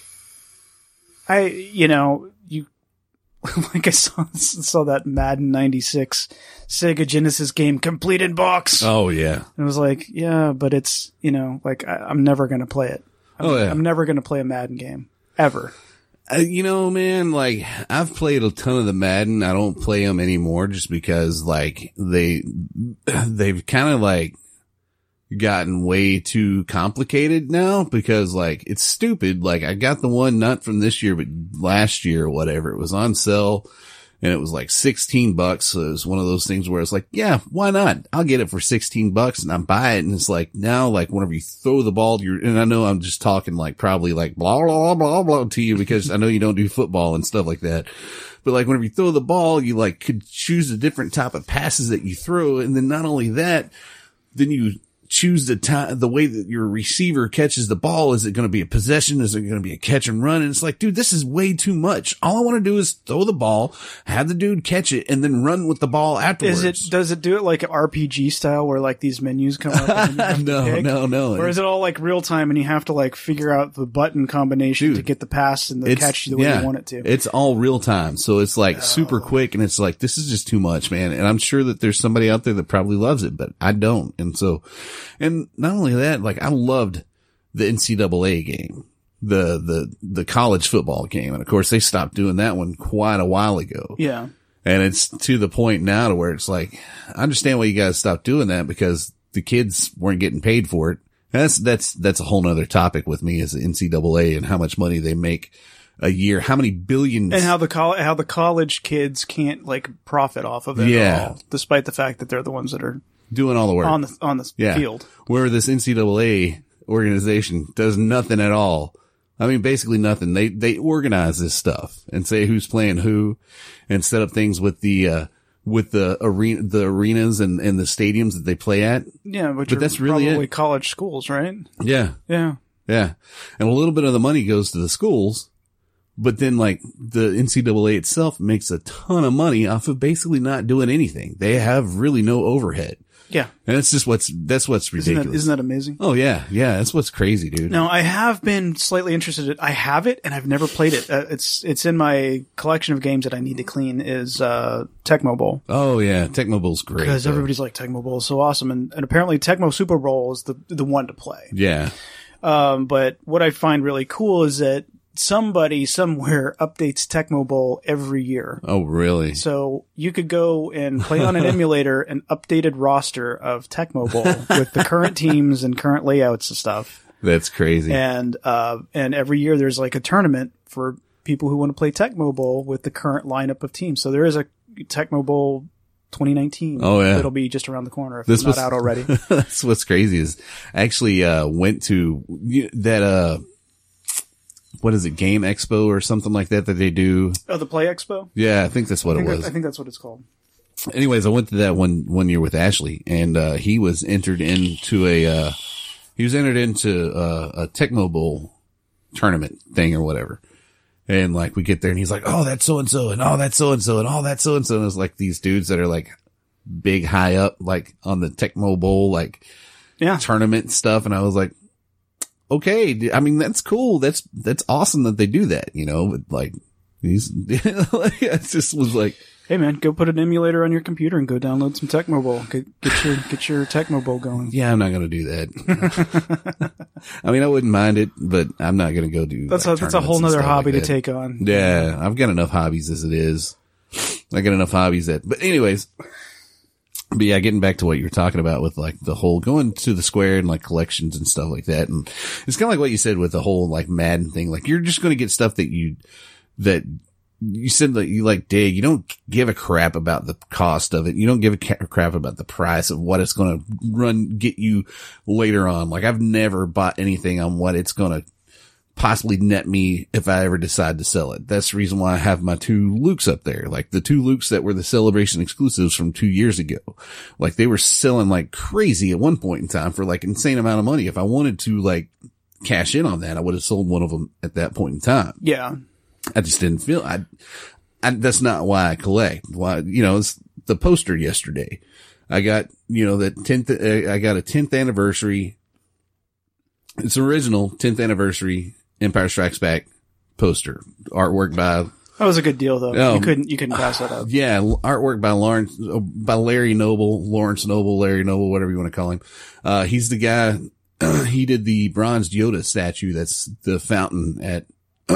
like I saw that Madden 96 Sega Genesis game complete in box. Oh yeah. And it was like, yeah, but it's, like I'm never going to play it. I'm never going to play a Madden game ever. Man, like I've played a ton of the Madden. I don't play them anymore just because like they've kind of like gotten way too complicated now because like it's stupid. Like I got the one not from this year but last year or whatever. It was on sale and it was like $16. So it was one of those things where it's like, yeah, why not? I'll get it for $16 and I buy it. And it's like now, like whenever you throw the ball, and I know I'm just talking like probably like blah, blah, blah, blah to you because I know you don't do football and stuff like that. But like whenever you throw the ball, you like could choose a different type of passes that you throw. And then not only that, then you choose the way that your receiver catches the ball. Is it going to be a possession? Is it going to be a catch and run? And it's like, dude, this is way too much. All I want to do is throw the ball, have the dude catch it, and then run with the ball afterwards. Does it do it like an RPG style where like these menus come up? And you have to pick? No. Or is it all like real time and you have to like figure out the button combination to get the pass and the catch the way you want it to? It's all real time. So it's like super quick and it's like, this is just too much, man. And I'm sure that there's somebody out there that probably loves it, but I don't. And so, and not only that, like I loved the NCAA game, the college football game. And of course they stopped doing that one quite a while ago. Yeah. And it's to the point now to where it's like, I understand why you guys stopped doing that because the kids weren't getting paid for it. And that's a whole nother topic with me is the NCAA and how much money they make a year, how many billions. And how the college kids can't like profit off of it at all, despite the fact that they're the ones that are doing all the work on the field. Where this NCAA organization does nothing at all. I mean, basically nothing. They organize this stuff and say who's playing who and set up things with the arenas and the stadiums that they play at. Yeah, but that's really probably college schools, right? Yeah. Yeah. Yeah. And a little bit of the money goes to the schools, but then like the NCAA itself makes a ton of money off of basically not doing anything. They have really no overhead. Yeah. And it's just that's what's ridiculous. Isn't that amazing? Oh yeah. Yeah. That's what's crazy, dude. Now I have been slightly interested. I have it and I've never played it. It's in my collection of games that I need to clean is, Tecmo Bowl. Oh yeah. Tecmo Bowl's great. Because everybody's like Tecmo Bowl is so awesome. And apparently Tecmo Super Bowl is the one to play. Yeah. But what I find really cool is that somebody somewhere updates Tecmo Bowl every year. Oh, really? So you could go and play on an emulator an updated roster of Tecmo Bowl with the current teams and current layouts and stuff. That's crazy. And every year there's like a tournament for people who want to play Tecmo Bowl with the current lineup of teams. So there is a Tecmo Bowl 2019. Oh yeah. It'll be just around the corner if it's not out already. That's what's crazy is I actually went to that what is it, Game Expo or something like that they do. Oh, the Play Expo? Yeah, I think that's what it was. I think that's what it's called. Anyways, I went to that one year with Ashley, and he was entered into a Tecmo Bowl tournament thing or whatever. And like we get there and he's like, oh, that's so and so, and oh, that's so and so, and oh, that's so and so. And it's like these dudes that are like big high up, like on the Tecmo Bowl, like tournament stuff. And I was like, okay, I mean, that's cool. That's awesome that they do that, you know, but like these, like, it just was like, hey man, go put an emulator on your computer and go download some Tecmo Bowl. Get your Tecmo Bowl going. Yeah, I'm not going to do that. I mean, I wouldn't mind it, but I'm not going to go do that's a whole nother hobby to take on. Yeah, I've got enough hobbies as it is. I got enough hobbies but anyways, but yeah, getting back to what you were talking about with like the whole going to the square and like collections and stuff like that. And it's kind of like what you said with the whole like Madden thing. Like you're just going to get stuff that you said that you like dig. You don't give a crap about the cost of it. You don't give a crap about the price of what it's going to get you later on. Like I've never bought anything on what it's going to possibly net me if I ever decide to sell it. That's the reason why I have my 2 Lukes up there. Like the 2 Lukes that were the Celebration exclusives from 2 years ago. Like they were selling like crazy at one point in time for like insane amount of money. If I wanted to like cash in on that, I would have sold one of them at that point in time. Yeah. I just didn't feel that's not why I collect. Why, you know, it's the poster yesterday. I got, you know, I got a 10th anniversary. It's original 10th anniversary Empire Strikes Back poster. Artwork by. That was a good deal though. You couldn't pass that up. Yeah. Artwork by Larry Noble, whatever you want to call him. He's the guy, he did the bronzed Yoda statue. That's the fountain at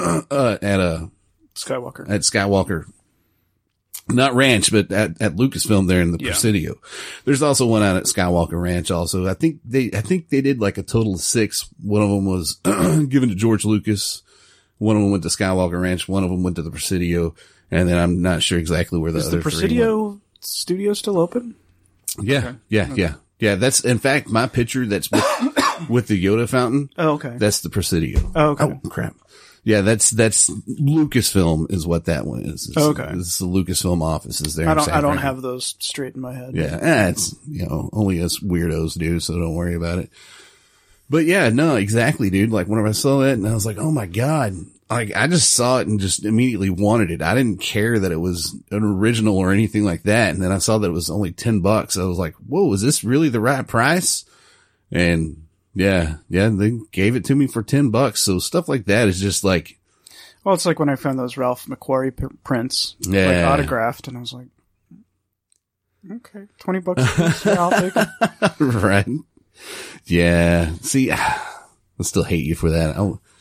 Skywalker, not Ranch, but at Lucasfilm there in the Presidio. There's also one out at Skywalker Ranch also. I think they did like a total of 6. One of them was given to George Lucas. One of them went to Skywalker Ranch. One of them went to the Presidio. And then I'm not sure exactly where the other 3 went. Is the Presidio studio still open? Yeah. Okay. Yeah. That's, in fact, my picture that's with the Yoda fountain. Oh, okay. That's the Presidio. Oh, okay. Oh, crap. Yeah, that's Lucasfilm is what that one is. Okay. It's the Lucasfilm offices there. I don't have those straight in my head. Yeah. It's, you know, only us weirdos do, so don't worry about it. But yeah, no, exactly, dude. Like whenever I saw that and I was like, oh my God. Like I just saw it and just immediately wanted it. I didn't care that it was an original or anything like that. And then I saw that it was only $10. I was like, whoa, is this really the right price? And yeah, they gave it to me for $10. So stuff like that is just like, well, it's like when I found those Ralph McQuarrie prints, like autographed, and I was like, okay, $20. Yeah, I'll take it. Right. Yeah. See, I still hate you for that.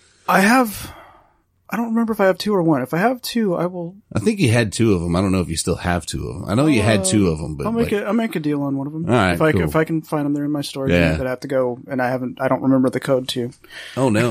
I don't remember if I have 2 or 1. If I have 2, I will. I think you had 2 of them. I don't know if you still have 2 of them. I know you had 2 of them, but I'll make a deal on one of them. All right, if I can find them, they're in my storage. Yeah. But I have to go, and I don't remember the code to. Oh no.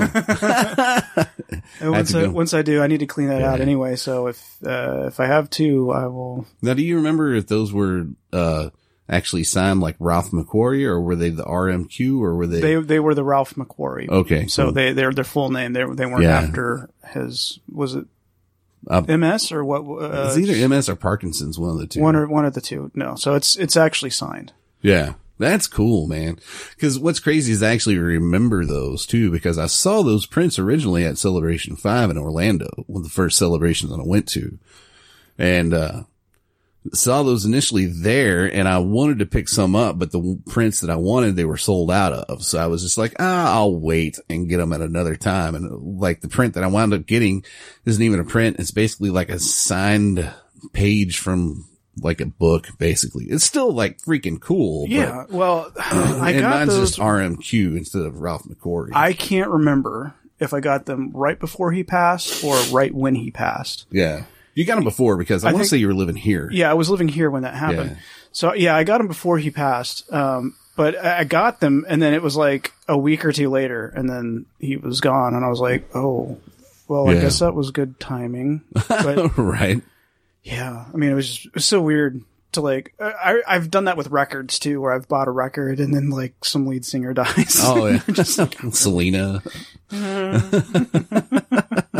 And once I do, I need to clean that out anyway. So if I have 2, I will. Now, do you remember if those were actually signed like Ralph McQuarrie, or were they the RMQ, or were they? They were the Ralph McQuarrie. Okay, so they're their full name. They weren't after his. Was it MS or what? It's either MS or Parkinson's, one of the two. One of the two. No, so it's actually signed. Yeah. That's cool, man. Because what's crazy is I actually remember those too, because I saw those prints originally at Celebration 5 in Orlando, one of the first celebrations that I went to. And, saw those initially there, and I wanted to pick some up, but the prints that I wanted, they were sold out of. So I was just like, I'll wait and get them at another time. And like the print that I wound up getting isn't even a print. It's basically like a signed page from like a book, basically. It's still like freaking cool. Yeah. But, well, I and got mine's those. just RMQ instead of Ralph McQuarrie. I can't remember if I got them right before he passed or right when he passed. Yeah. You got them before, because I want to say you were living here. Yeah, I was living here when that happened. Yeah. So yeah, I got them before he passed. But I got them, and then it was like a week or two later, and then he was gone, and I was like, oh, well, I guess that was good timing. But right. Yeah, I mean, it was so weird to like. I've done that with records too, where I've bought a record and then like some lead singer dies. Oh yeah, just like, Selena.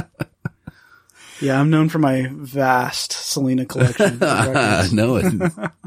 Yeah, I'm known for my vast Selena collection. I know it.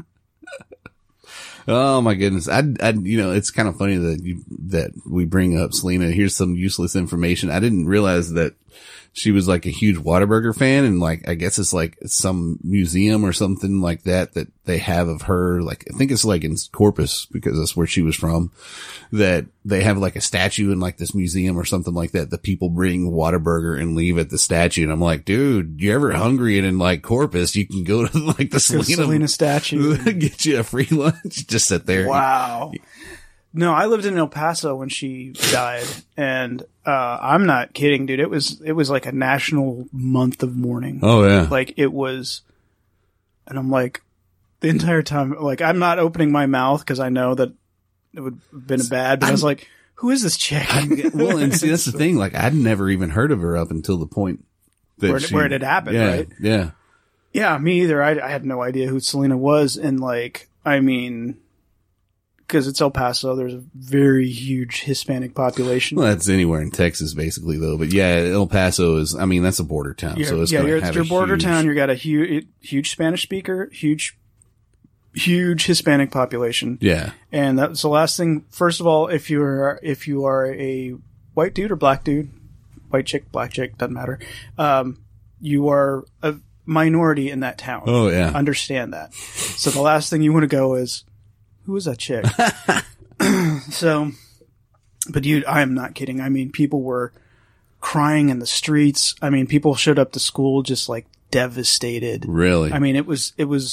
Oh my goodness. It's kind of funny that we bring up Selena. Here's some useless information. I didn't realize that she was like a huge Whataburger fan, and like, I guess it's like some museum or something like that they have of her. Like, I think it's like in Corpus, because that's where she was from, that they have like a statue in like this museum or something like that. The people bring Whataburger and leave at the statue. And I'm like, dude, you're ever hungry and in like Corpus, you can go to like the Selena statue. Get you a free lunch. Just sit there. Wow. No, I lived in El Paso when she died, and I'm not kidding, dude. It was like a national month of mourning. Oh yeah. Like it was, and I'm like, the entire time, like, I'm not opening my mouth because I know that it would have been bad, but I was like, who is this chick? Well, and see, that's the thing. Like, I'd never even heard of her up until the point that where it had happened, right? Yeah. Yeah, me either. I had no idea who Selena was, and like, I mean, because it's El Paso, there's a very huge Hispanic population. Well, that's anywhere in Texas, basically, though. But yeah, El Paso is, I mean, that's a border town. So it's you're border town. You got a huge Spanish speaker, huge Hispanic population. Yeah. And that's the last thing. First of all, if you are a white dude or black dude, white chick, black chick, doesn't matter. You are a minority in that town. Oh yeah. Understand that. So the last thing you want to go is, who is that chick? So, but dude, I am not kidding. I mean, people were crying in the streets. I mean, people showed up to school just like devastated. Really? I mean, it was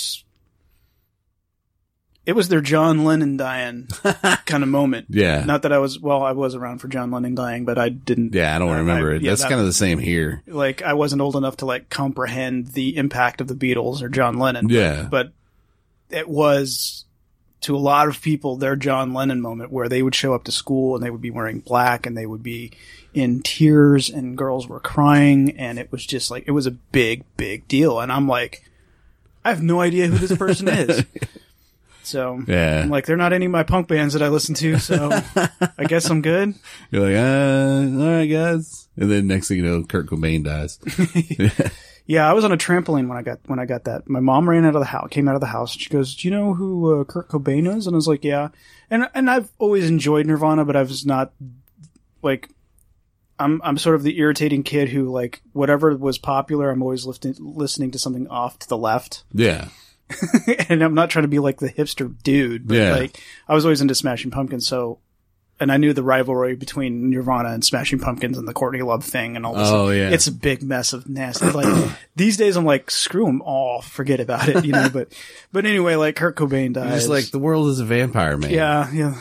their John Lennon dying kind of moment. Yeah. Not that I was around for John Lennon dying, but I didn't. Yeah, I don't remember it. That's kind of the same here. Like, I wasn't old enough to like comprehend the impact of the Beatles or John Lennon. Yeah. But it was, to a lot of people, their John Lennon moment where they would show up to school and they would be wearing black and they would be in tears and girls were crying, and it was just like, it was a big, big deal. And I'm like, I have no idea who this person is. So, yeah. I'm like, they're not any of my punk bands that I listen to, so I guess I'm good. You're like, all right, guys. And then next thing you know, Kurt Cobain dies. Yeah, I was on a trampoline when I got that. My mom came out of the house, and she goes, "Do you know who Kurt Cobain is?" And I was like, "Yeah." And I've always enjoyed Nirvana, but I was not like, I'm sort of the irritating kid who, like, whatever was popular, I'm always listening to something off to the left. Yeah. And I'm not trying to be like the hipster dude, but like, I was always into Smashing Pumpkins, and I knew the rivalry between Nirvana and Smashing Pumpkins and the Courtney Love thing and all this. Oh, yeah. It's a big mess of nasty. Like, these days I'm like, screw them all, forget about it, you know, but anyway, like, Kurt Cobain dies. It's like, the world is a vampire, man. Yeah.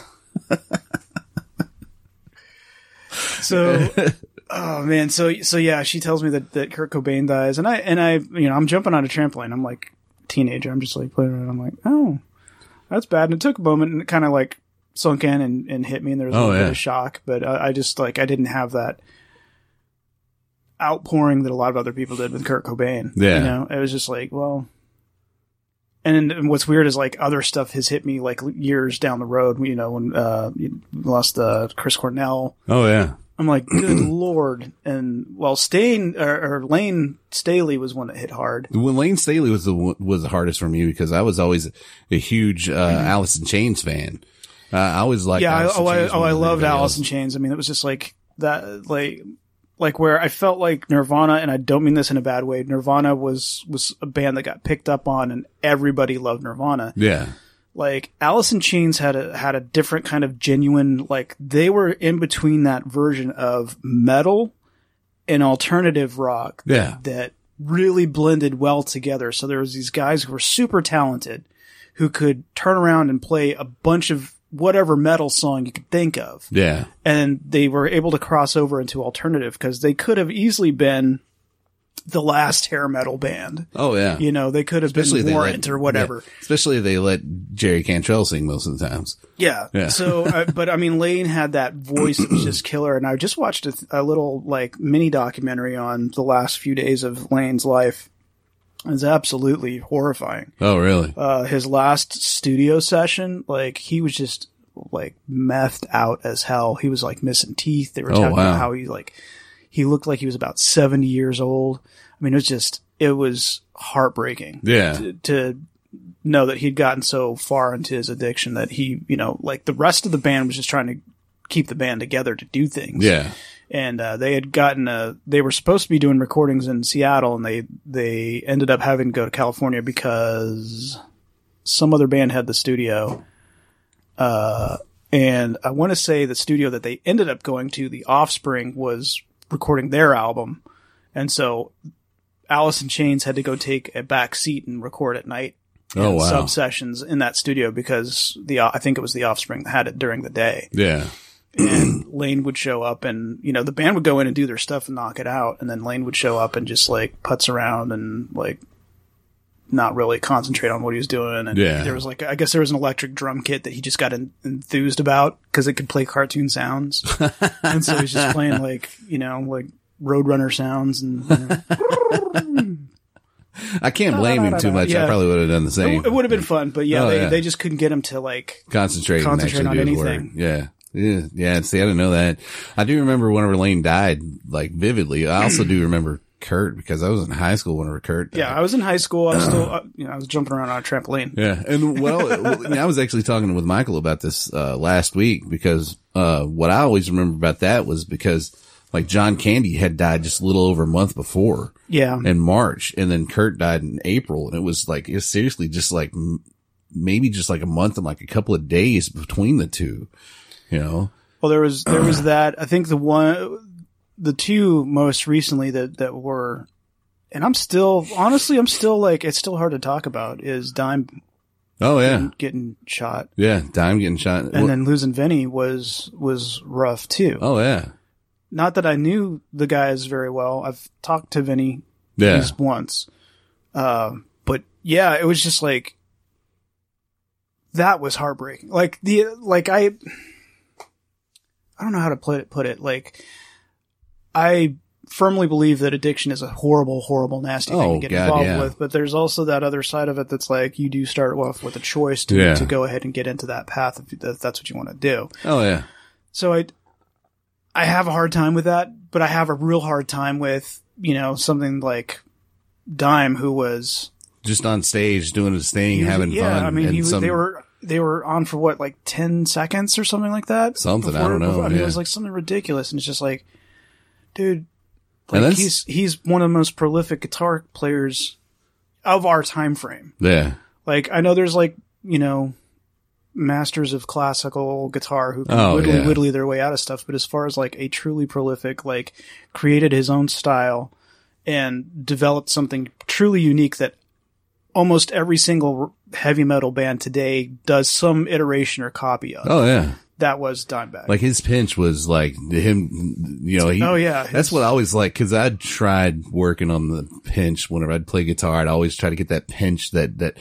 So, oh man, so yeah, she tells me that Kurt Cobain dies, and I, you know, I'm jumping on a trampoline. I'm like, teenager, I'm just like playing around. I'm like, oh, that's bad. And it took a moment, and it kind of like sunk in and hit me, and there was a little bit of shock. But I just, like, I didn't have that outpouring that a lot of other people did with Kurt Cobain. Yeah, you know, it was just like, well. And what's weird is, like, other stuff has hit me like years down the road. You know, when you lost Chris Cornell. Oh yeah. I'm like, good Lord. And well, Lane Staley was one that hit hard. When Lane Staley was the hardest for me, because I was always a huge Alice in Chains fan. I always liked. Yeah, Alice in Chains. I loved Alice in Chains. I mean, it was just like that, like where I felt like Nirvana, and I don't mean this in a bad way, Nirvana was a band that got picked up on, and everybody loved Nirvana. Yeah. Like, Alice in Chains had a different kind of genuine, like, they were in between that version of metal and alternative rock that really blended well together. So there was these guys who were super talented who could turn around and play a bunch of whatever metal song you could think of. Yeah. And they were able to cross over into alternative, because they could have easily been the last hair metal band. Oh yeah. You know, they could have been Warrant or whatever. Yeah. Especially if they let Jerry Cantrell sing most of the times. Yeah. So, but I mean, Lane had that voice that was just killer. And I just watched a little, like, mini documentary on the last few days of Lane's life. It's absolutely horrifying. Oh, really? His last studio session, like, he was just, like, methed out as hell. He was, like, missing teeth. They were talking about how He looked like he was about 70 years old. I mean, it was heartbreaking. Yeah. To know that he'd gotten so far into his addiction that he, like the rest of the band was just trying to keep the band together to do things. Yeah. And they were supposed to be doing recordings in Seattle, and they ended up having to go to California because some other band had the studio. And I want to say the studio that they ended up going to, The Offspring, was recording their album. And so Alice in Chains had to go take a back seat and record at night. Oh, wow. Sub sessions in that studio because I think it was The Offspring that had it during the day. Yeah. And Lane would show up and, the band would go in and do their stuff and knock it out. And then Lane would show up and just like putz around and like not really concentrate on what he was doing. And there was I guess there was an electric drum kit that he just got enthused about because it could play cartoon sounds. And so he's just playing like Roadrunner sounds and, I can't blame him too much. I probably would have done the same. It would have been fun, but they just couldn't get him to like concentrate on Work. anything. Yeah. Yeah. See, I didn't know that. I do remember whenever Lane died, like vividly. I also do remember Kurt because I was in high school whenever Kurt died. Yeah, I was in high school. I was still, I was jumping around on a trampoline. Yeah. And I was actually talking with Michael about this, last week because, what I always remember about that was because like John Candy had died just a little over a month before. Yeah. In March. And then Kurt died in April. And it was like, it's seriously just like maybe just like a month and like a couple of days between the two, Well, there was that. I think the two most recently that were, and I'm still like, it's still hard to talk about is Dime. Oh yeah. Getting shot. Yeah. Dime getting shot. And then losing Vinny was rough too. Oh yeah. Not that I knew the guys very well. I've talked to Vinny at least once. But yeah, it was just like, that was heartbreaking. Like I don't know how to put it. Like, I firmly believe that addiction is a horrible, horrible, nasty thing to get involved with. But there's also that other side of it that's like, you do start off with a choice to go ahead and get into that path if that's what you want to do. Oh yeah. So I have a hard time with that, but I have a real hard time with, something like Dime, who was just on stage doing his thing, having fun. Yeah, I mean, they were on for what, like 10 seconds or something like that? Something, I don't know. I mean, it was like something ridiculous. And it's just like, dude, like he's one of the most prolific guitar players of our time frame. Yeah. Like, I know there's like, masters of classical guitar who can whittly their way out of stuff. But as far as like a truly prolific, like created his own style and developed something truly unique that almost every single heavy metal band today does some iteration or copy of. Oh yeah. That was Dimebag. Like his pinch was like him, that's what I always like. Cause I'd tried working on the pinch whenever I'd play guitar. I'd always try to get that pinch that that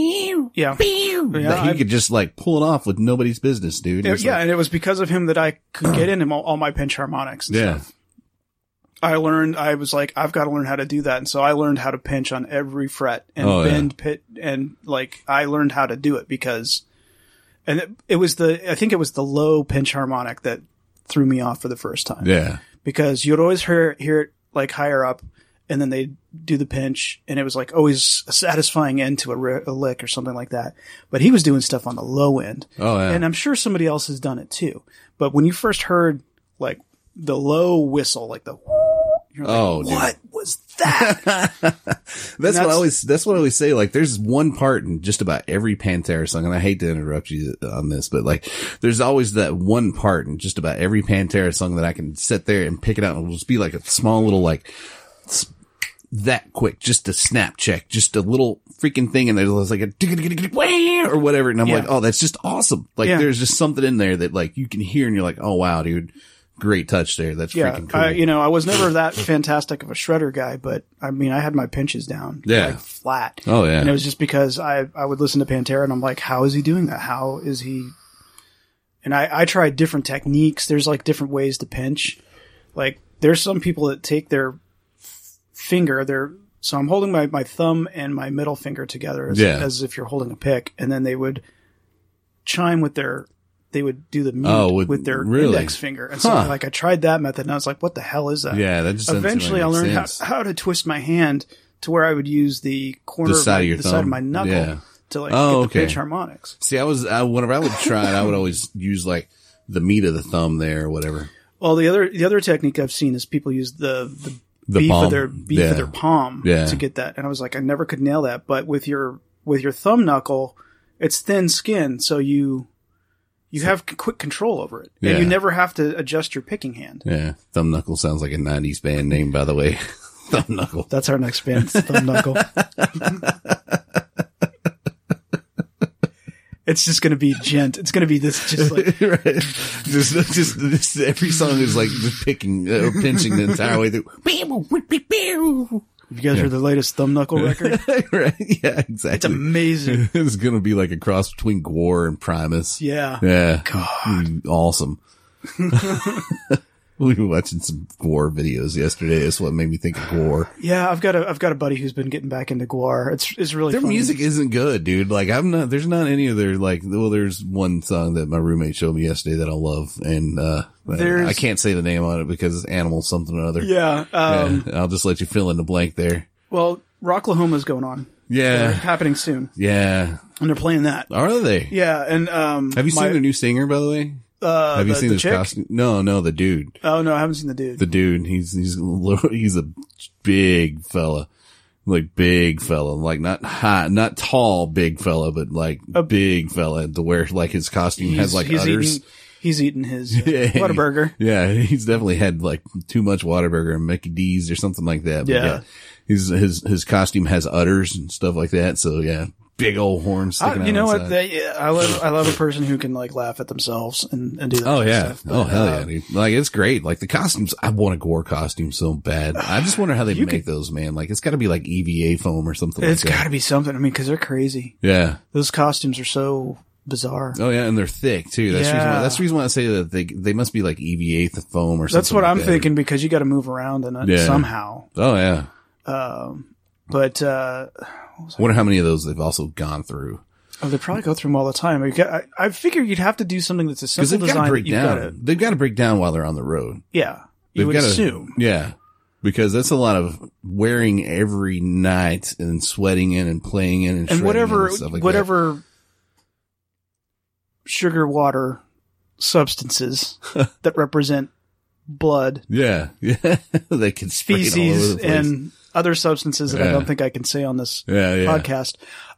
he could just like pull it off with nobody's business, dude. And it was because of him that I could get in all my pinch harmonics and stuff. I was like, I've got to learn how to do that. And so I learned how to pinch on every fret and bend pit. And like, I learned how to do it because, and I think it was the low pinch harmonic that threw me off for the first time. Yeah. Because you'd always hear it like higher up and then they'd do the pinch and it was like always a satisfying end to a lick or something like that. But he was doing stuff on the low end. Oh, yeah. And I'm sure somebody else has done it too. But when you first heard like the low whistle, like the, you're like, what was that? That's what I always say. Like, there's one part in just about every Pantera song, and I hate to interrupt you on this, but like, there's always that one part in just about every Pantera song that I can sit there and pick it out and it'll just be like a small little, like, that quick, just a snap check, just a little freaking thing, and there's like a or whatever, and I'm like, oh, that's just awesome. Like, there's just something in there that like you can hear, and you're like, oh wow, dude. Great touch there. That's freaking cool. I was never that fantastic of a shredder guy, but I mean, I had my pinches down like flat. Oh yeah. And it was just because I would listen to Pantera and I'm like, how is he doing that? How is he? And I tried different techniques. There's like different ways to pinch. Like there's some people that take their finger, so I'm holding my thumb and my middle finger together as if you're holding a pick. And then they would chime with their they would do the mute with their index finger. And so I tried that method and I was like, what the hell is that? Yeah, that just eventually I learned how to twist my hand to where I would use the corner of the side of my knuckle to like get the pitch harmonics. See, whenever I would try it, I would always use like the meat of the thumb there or whatever. Well, the other technique I've seen is people use the beef of their palm to get that. And I was like, I never could nail that. But with your thumb knuckle, it's thin skin, so you have quick control over it. And you never have to adjust your picking hand. Yeah. Thumb Knuckle sounds like a 90s band name, by the way. Thumb Knuckle. That's our next band, Thumb Knuckle. It's just going to be gent. It's going to be this just like... right. Just every song is like just picking or pinching the entire way through. You guys heard the latest Thumb Knuckle record? Right. Yeah, exactly. It's amazing. It's going to be like a cross between Gwar and Primus. Yeah. Yeah. God. Awesome. We were watching some Gwar videos yesterday. That's what made me think of Gwar. Yeah, I've got a buddy who's been getting back into Gwar. It's really their funny. music isn't good, dude. Like there's not any of their like. Well, there's one song that my roommate showed me yesterday that I love, and I can't say the name on it because it's Animal something or other. Yeah, I'll just let you fill in the blank there. Well, Rocklahoma's going on. Yeah, they're happening soon. Yeah, and they're playing that. Are they? Yeah, and have you seen their new singer, by the way? Have you seen his costume? No, the dude. Oh no, I haven't seen the dude. The dude, he's a big fella, like not tall, big fella, but like a big fella to where like his costume has like udders. He's eaten his Whataburger. Yeah, he's definitely had like too much Whataburger and Mickey D's or something like that. But yeah, his costume has udders and stuff like that. So yeah. Big old horns sticking out. You know what? I love a person who can like laugh at themselves and do that. Oh yeah. Stuff. Oh hell yeah. Dude. Like it's great. Like the costumes. I want a Gwar costume so bad. I just wonder how they make those, man. Like it's got to be like EVA foam or something. It's got to be something. I mean, because they're crazy. Yeah. Those costumes are so bizarre. Oh yeah, and they're thick too. That's the reason why I say that they must be like EVA foam or something. That's what I'm thinking because you got to move around in it somehow. Oh yeah. But I wonder how many of those they've also gone through. Oh, they probably go through them all the time. I figure you'd have to do something that's a simple design. They've got to break down while they're on the road. Yeah, you would assume. Yeah, because that's a lot of wearing every night and sweating in and playing in and whatever stuff like that. Sugar water substances that represent blood. Yeah, they can spray feces it all over the place. and other substances that I don't think I can say on this podcast.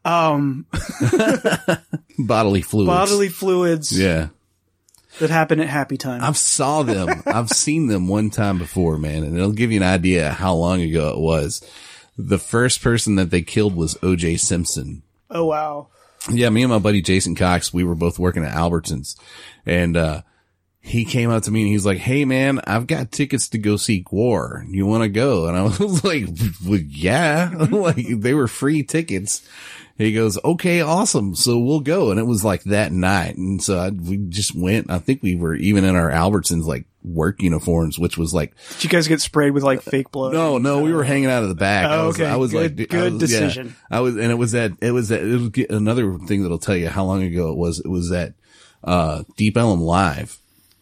Bodily fluids. Yeah. That happen at happy time. I've seen them one time before, man, and it'll give you an idea how long ago it was. The first person that they killed was O.J. Simpson. Oh, wow. Yeah, me and my buddy Jason Cox, we were both working at Albertsons, and he came up to me and he's like, "Hey man, I've got tickets to go see Gwar. You want to go?" And I was like, well, yeah, like they were free tickets. He goes, "Okay, awesome. So we'll go." And it was like that night. And so we just went. I think we were even in our Albertsons like work uniforms, which was like, did you guys get sprayed with like fake blood? No, we were hanging out of the back. Okay. I was good, like, good decision. Yeah, it was another thing that'll tell you how long ago it was. It was at, Deep Ellum Live.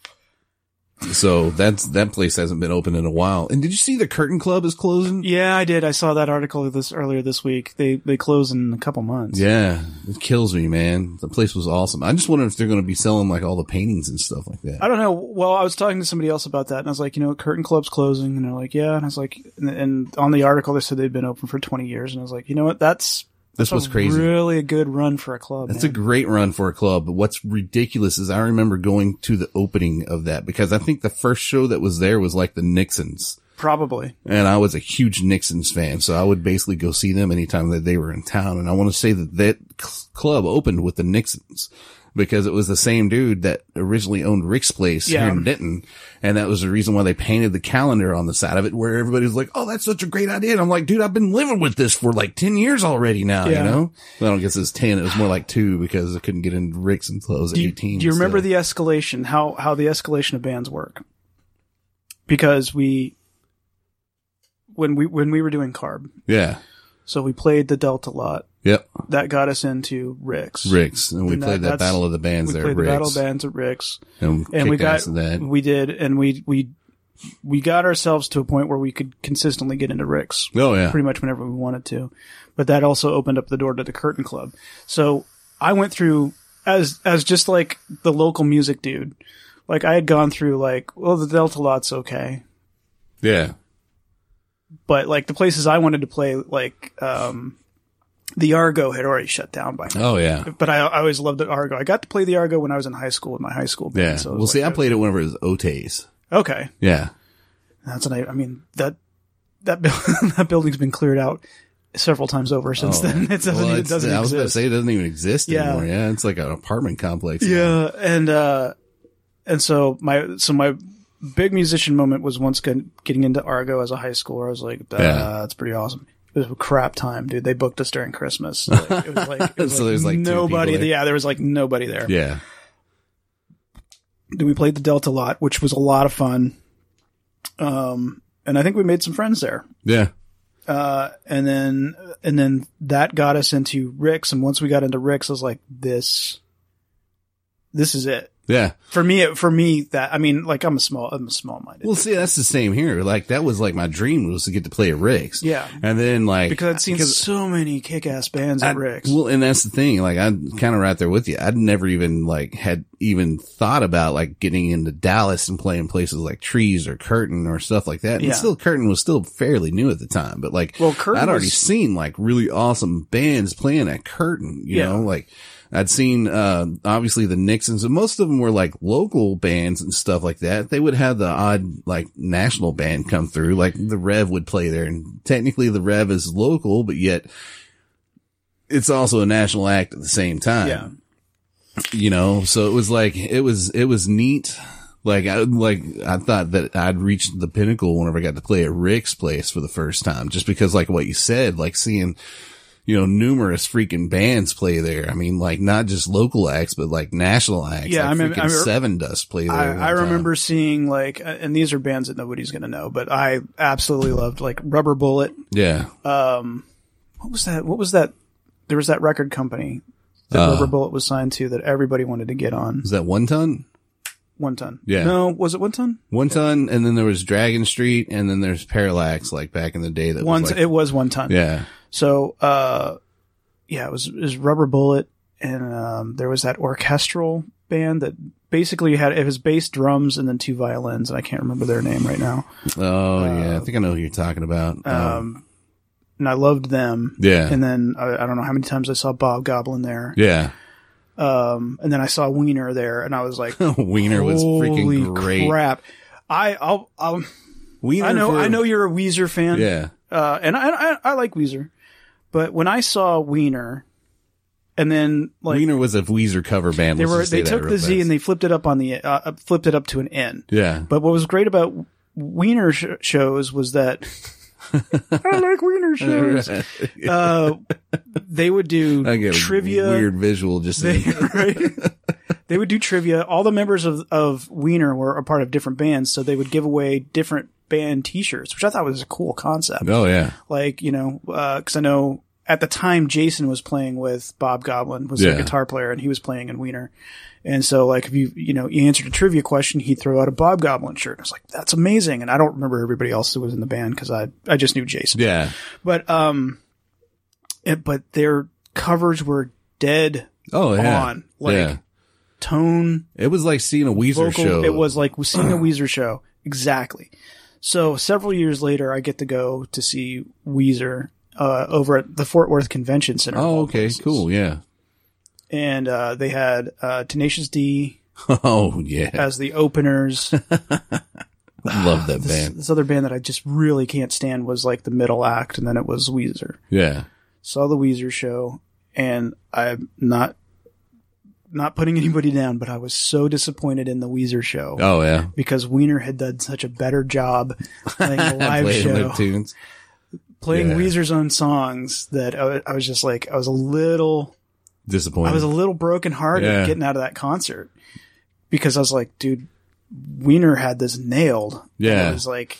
So that place hasn't been open in a while. And did you see the Curtain Club is closing? Yeah, I did. I saw that article earlier this week. They close in a couple months. Yeah, it kills me, man. The place was awesome. I just wonder if they're going to be selling like all the paintings and stuff like that. I don't know. Well, I was talking to somebody else about that, and I was like, Curtain Club's closing, and they're like, yeah. And I was like, and on the article they said they'd been open for 20 years, and I was like, you know what? That's what's crazy. Really a good run for a club. That's a great run for a club. But what's ridiculous is I remember going to the opening of that because I think the first show that was there was like the Nixons. Probably. And I was a huge Nixons fan. So I would basically go see them anytime that they were in town. And I want to say that club opened with the Nixons because it was the same dude that originally owned Rick's Place here in Denton. And that was the reason why they painted the calendar on the side of it where everybody was like, "Oh, that's such a great idea." And I'm like, dude, I've been living with this for like 10 years already now, you know? Well, I don't guess it's 10. It was more like 2 because I couldn't get into Rick's until I was 18. Do you remember the escalation, how the escalation of bands work? Because when we were doing Carb. Yeah. So we played the Delta lot. Yep. That got us into Rick's. And we played that Battle of the Bands there at Rick's. We played the Battle of the Bands at Rick's. And we got that. We did, and we got ourselves to a point where we could consistently get into Rick's. Oh, yeah. Pretty much whenever we wanted to. But that also opened up the door to the Curtain Club. So I went through, as just like the local music dude, like I had gone through like, well, the Delta Lot's okay. Yeah. But like the places I wanted to play, like, the Argo had already shut down by now. Oh, yeah. But I always loved the Argo. I got to play the Argo when I was in high school with my high school band. Yeah. So well, see, I played it whenever it was Ote's. Okay. Yeah. That's I mean, that building's been cleared out several times over since then. It doesn't exist. I was going to say it doesn't even exist anymore. Yeah. It's like an apartment complex. Yeah. And so my big musician moment was once getting into Argo as a high schooler. I was like, that's pretty awesome. It was a crap time, dude. They booked us during Christmas. Like, it was so there's like nobody. There. Yeah, there was like nobody there. Yeah. Then we played the Delta Lot, which was a lot of fun. And I think we made some friends there. Yeah. And then that got us into Rick's. And once we got into Rick's, I was like, this is it. Yeah. For me, that, I mean, like I'm small minded. Well, see, that's the same here. Like that was like my dream was to get to play at Rick's. Yeah. And then like. Because I'd seen so many kick-ass bands at Rick's. Well, and that's the thing. Like I'm kind of right there with you. I'd never even like had even thought about like getting into Dallas and playing places like Trees or Curtain or stuff like that. And still Curtain was still fairly new at the time, but like I'd already seen like really awesome bands playing at Curtain, you know, like. I'd seen, obviously the Nixons, and most of them were like local bands and stuff like that. They would have the odd, like, national band come through, like the Rev would play there. And technically the Rev is local, but yet it's also a national act at the same time. Yeah. You know, so it was like, it was neat. I thought that I'd reached the pinnacle whenever I got to play at Rick's place for the first time, just because like what you said, like seeing, you know, numerous freaking bands play there. I mean, like not just local acts, but like national acts. Yeah, like freaking Seven Dust play there. I remember seeing like, and these are bands that nobody's gonna know, but I absolutely loved like Rubber Bullet. Yeah. What was that? There was that record company that Rubber Bullet was signed to that everybody wanted to get on. Was that One Ton? 1 Ton. Yeah. No, was it 1 Ton? 1 Ton, and then there was Dragon Street, and then there's Parallax, like back in the day. That it was 1 Ton. Yeah. So, it was Rubber Bullet, and there was that orchestral band that basically it was bass, drums, and then 2 violins, and I can't remember their name right now. Oh, yeah. I think I know who you're talking about. And I loved them. Yeah. And then I don't know how many times I saw Bob Goblin there. Yeah. And then I saw Wiener there, and I was like, Wiener was freaking great. Crap. Wiener I know you're a Weezer fan. Yeah. And I like Weezer. But when I saw Wiener, and then like Wiener was a Weezer cover band. They took the Z and they flipped it up flipped it up to an N. Yeah. But what was great about Wiener shows was that I like Wiener shows. They would do I get trivia. A weird visual just They would do trivia. All the members of Wiener were a part of different bands, so they would give away different band t-shirts, which I thought was a cool concept. Oh yeah. Like, you know, cause I know at the time Jason was playing with Bob Goblin, was a guitar player, and he was playing in Wiener. And so like if you answered a trivia question, he'd throw out a Bob Goblin shirt. I was like, that's amazing. And I don't remember everybody else who was in the band because I just knew Jason. Yeah. But their covers were dead on. Like tone. It was like seeing a Weezer show. It was like seeing a Weezer show. Exactly. So several years later, I get to go to see Weezer over at the Fort Worth Convention Center. Oh, okay, cool, yeah. And they had Tenacious D. Oh, yeah. As the openers. Love that band. This other band that I just really can't stand was like the middle act, and then it was Weezer. Yeah. Saw the Weezer show, and I'm not putting anybody down, but I was so disappointed in the Weezer show. Oh, yeah. Because Wiener had done such a better job playing the live show. Tunes. Playing Weezer's own songs that I was just like, I was a little disappointed. I was a little brokenhearted getting out of that concert because I was like, dude, Wiener had this nailed. Yeah. And it was like,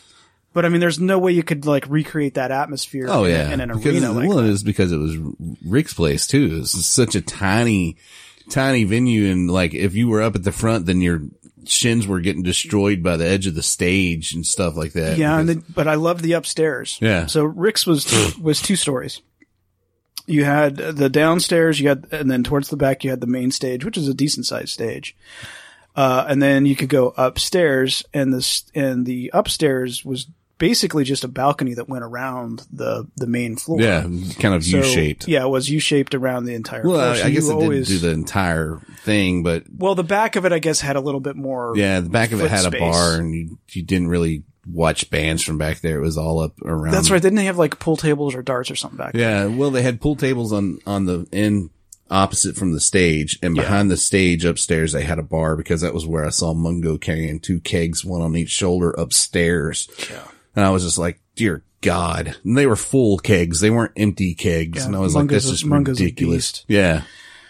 But I mean, there's no way you could like recreate that atmosphere Oh yeah. in an Because, arena like well, that. it was because it was Rick's place too. It was such a tiny venue. And like, if you were up at the front, then your shins were getting destroyed by the edge of the stage and stuff like that. Yeah. because- But I loved the upstairs. Yeah. So Rick's was 2 stories. You had the downstairs, and then towards the back, you had the main stage, which is a decent sized stage. And then you could go upstairs, and the upstairs was basically just a balcony that went around the main floor. yeah, kind of So, U-shaped. Yeah, it was U-shaped around the entire floor. Well, So I guess you it didn't do the entire thing, but Well, the back of it, I guess, had a little bit more. yeah, the back of it foot had a space. bar, and you didn't really watch bands from back there. It was all up around. That's right. Didn't they have like pool tables or darts or something back there? Yeah, well, they had pool tables on the end opposite from the stage, and behind the stage upstairs they had a bar, because that was where I saw Mungo carrying 2 kegs, one on each shoulder, upstairs. Yeah. And I was just like, dear God. And they were full kegs. They weren't empty kegs. Yeah, And I was Mungo's like, that's just Mungo's a ridiculous. beast. Yeah.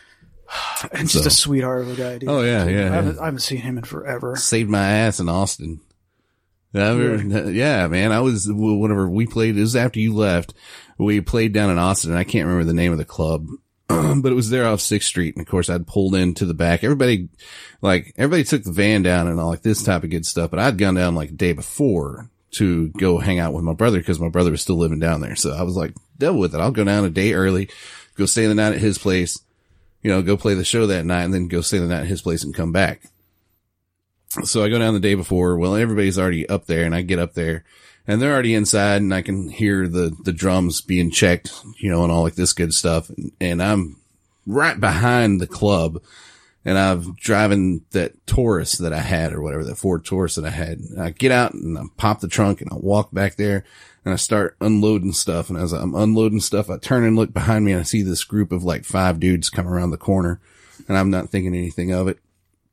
And just a sweetheart of a guy, dude. Oh, yeah, yeah. I haven't seen him in forever. Saved my ass in Austin. Yeah, man. Whenever we played, it was after you left, we played down in Austin, and I can't remember the name of the club, but it was there off 6th Street. And of course I'd pulled into the back. Everybody took the van down and all like this type of good stuff, but I'd gone down like the day before to go hang out with my brother, because my brother was still living down there. So I was like, devil with it. I'll go down a day early, go stay the night at his place, go play the show that night, and then go stay the night at his place and come back. So I go down the day before. Well, everybody's already up there, and I get up there, and they're already inside, and I can hear the drums being checked, and all like this good stuff. And I'm right behind the club, and I'm driving that Taurus that I had, or whatever, that Ford Taurus that I had. And I get out and I pop the trunk and I walk back there and I start unloading stuff. And as I'm unloading stuff, I turn and look behind me, and I see this group of like 5 dudes come around the corner, and I'm not thinking anything of it.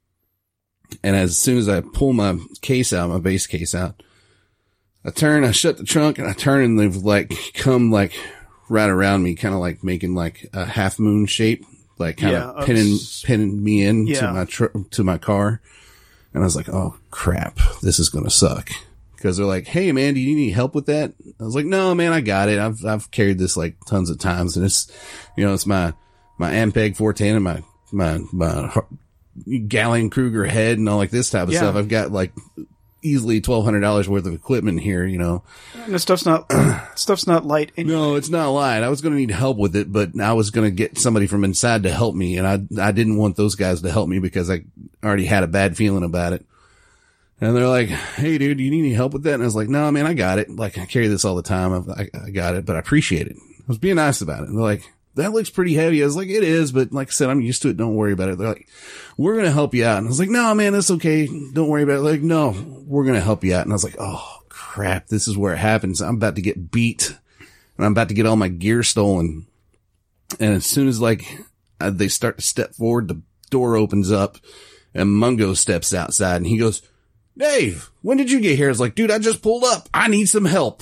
And as soon as I pull my case out, my bass case out, I turn, I shut the trunk, and I turn, and they've like come like right around me, kind of like making like a half moon shape, like kind of pinning me in to my car. And I was like, oh crap, this is going to suck. Cause they're like, hey man, do you need any help with that? I was like, no man, I got it. I've carried this like tons of times, and it's, it's my Ampeg 410 and my Gallien Kruger head and all like this type of stuff. I've got like easily $1,200 worth of equipment here, And the stuff's not light. No, it's not light. I was going to need help with it, but I was going to get somebody from inside to help me, and I didn't want those guys to help me because I already had a bad feeling about it. And they're like, hey dude, do you need any help with that? And I was like, no man, I got it. Like, I carry this all the time. I got it, but I appreciate it. I was being nice about it. And they're like, that looks pretty heavy. I was like, it is, but like I said, I'm used to it. Don't worry about it. They're like, we're going to help you out. And I was like, no, man, that's okay. Don't worry about it. Like, no, we're going to help you out. And I was like, oh crap, this is where it happens. I'm about to get beat, and I'm about to get all my gear stolen. And as soon as like they start to step forward, the door opens up and Mungo steps outside, and he goes, Dave, when did you get here? I was like, dude, I just pulled up. I need some help.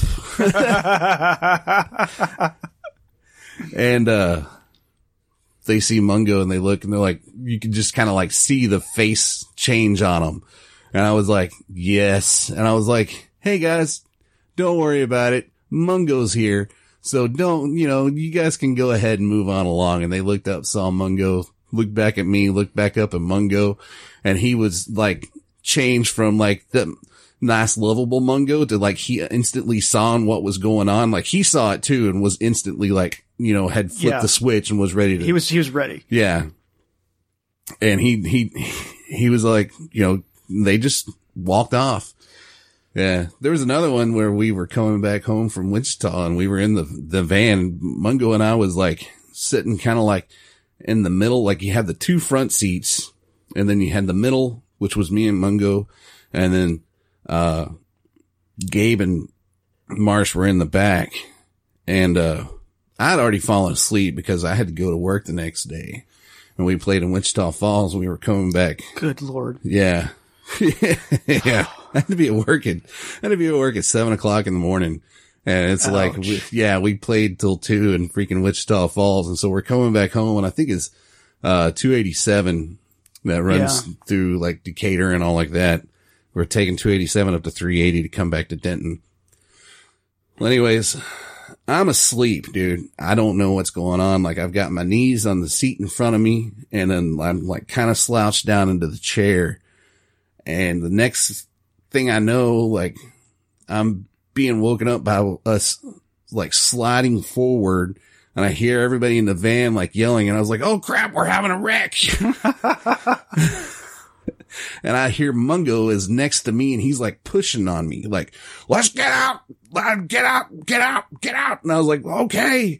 And, they see Mungo, and they look, and they're like, you can just kind of like see the face change on them. And I was like, yes. And I was like, hey guys, don't worry about it. Mungo's here. So don't, you guys can go ahead and move on along. And they looked up, saw Mungo, looked back at me, looked back up at Mungo. And he was like changed from like the nice, lovable Mungo to like he instantly saw what was going on. Like he saw it too, and was instantly like, had flipped the switch and was ready to. He was ready. Yeah. And he was like, they just walked off. Yeah. There was another one where we were coming back home from Wichita, and we were in the van. Mungo and I was like sitting kind of like in the middle. Like you had the 2 front seats, and then you had the middle, which was me and Mungo. And then, Gabe and Marsh were in the back, and, I'd already fallen asleep because I had to go to work the next day, and we played in Wichita Falls, and we were coming back. Good Lord. Yeah. Yeah. I had to be at work at 7:00 in the morning. And it's like, we played till 2 in freaking Wichita Falls. And so we're coming back home, and I think it's, 287 that runs through like Decatur and all like that. We're taking 287 up to 380 to come back to Denton. Well, anyways, I'm asleep, dude. I don't know what's going on. Like, I've got my knees on the seat in front of me, and then I'm like kind of slouched down into the chair. And the next thing I know, like, I'm being woken up by us like sliding forward, and I hear everybody in the van like yelling, and I was like, oh crap, we're having a wreck. And I hear Mungo is next to me, and he's like pushing on me, like, let's get out, get out, get out, get out. And I was like, okay.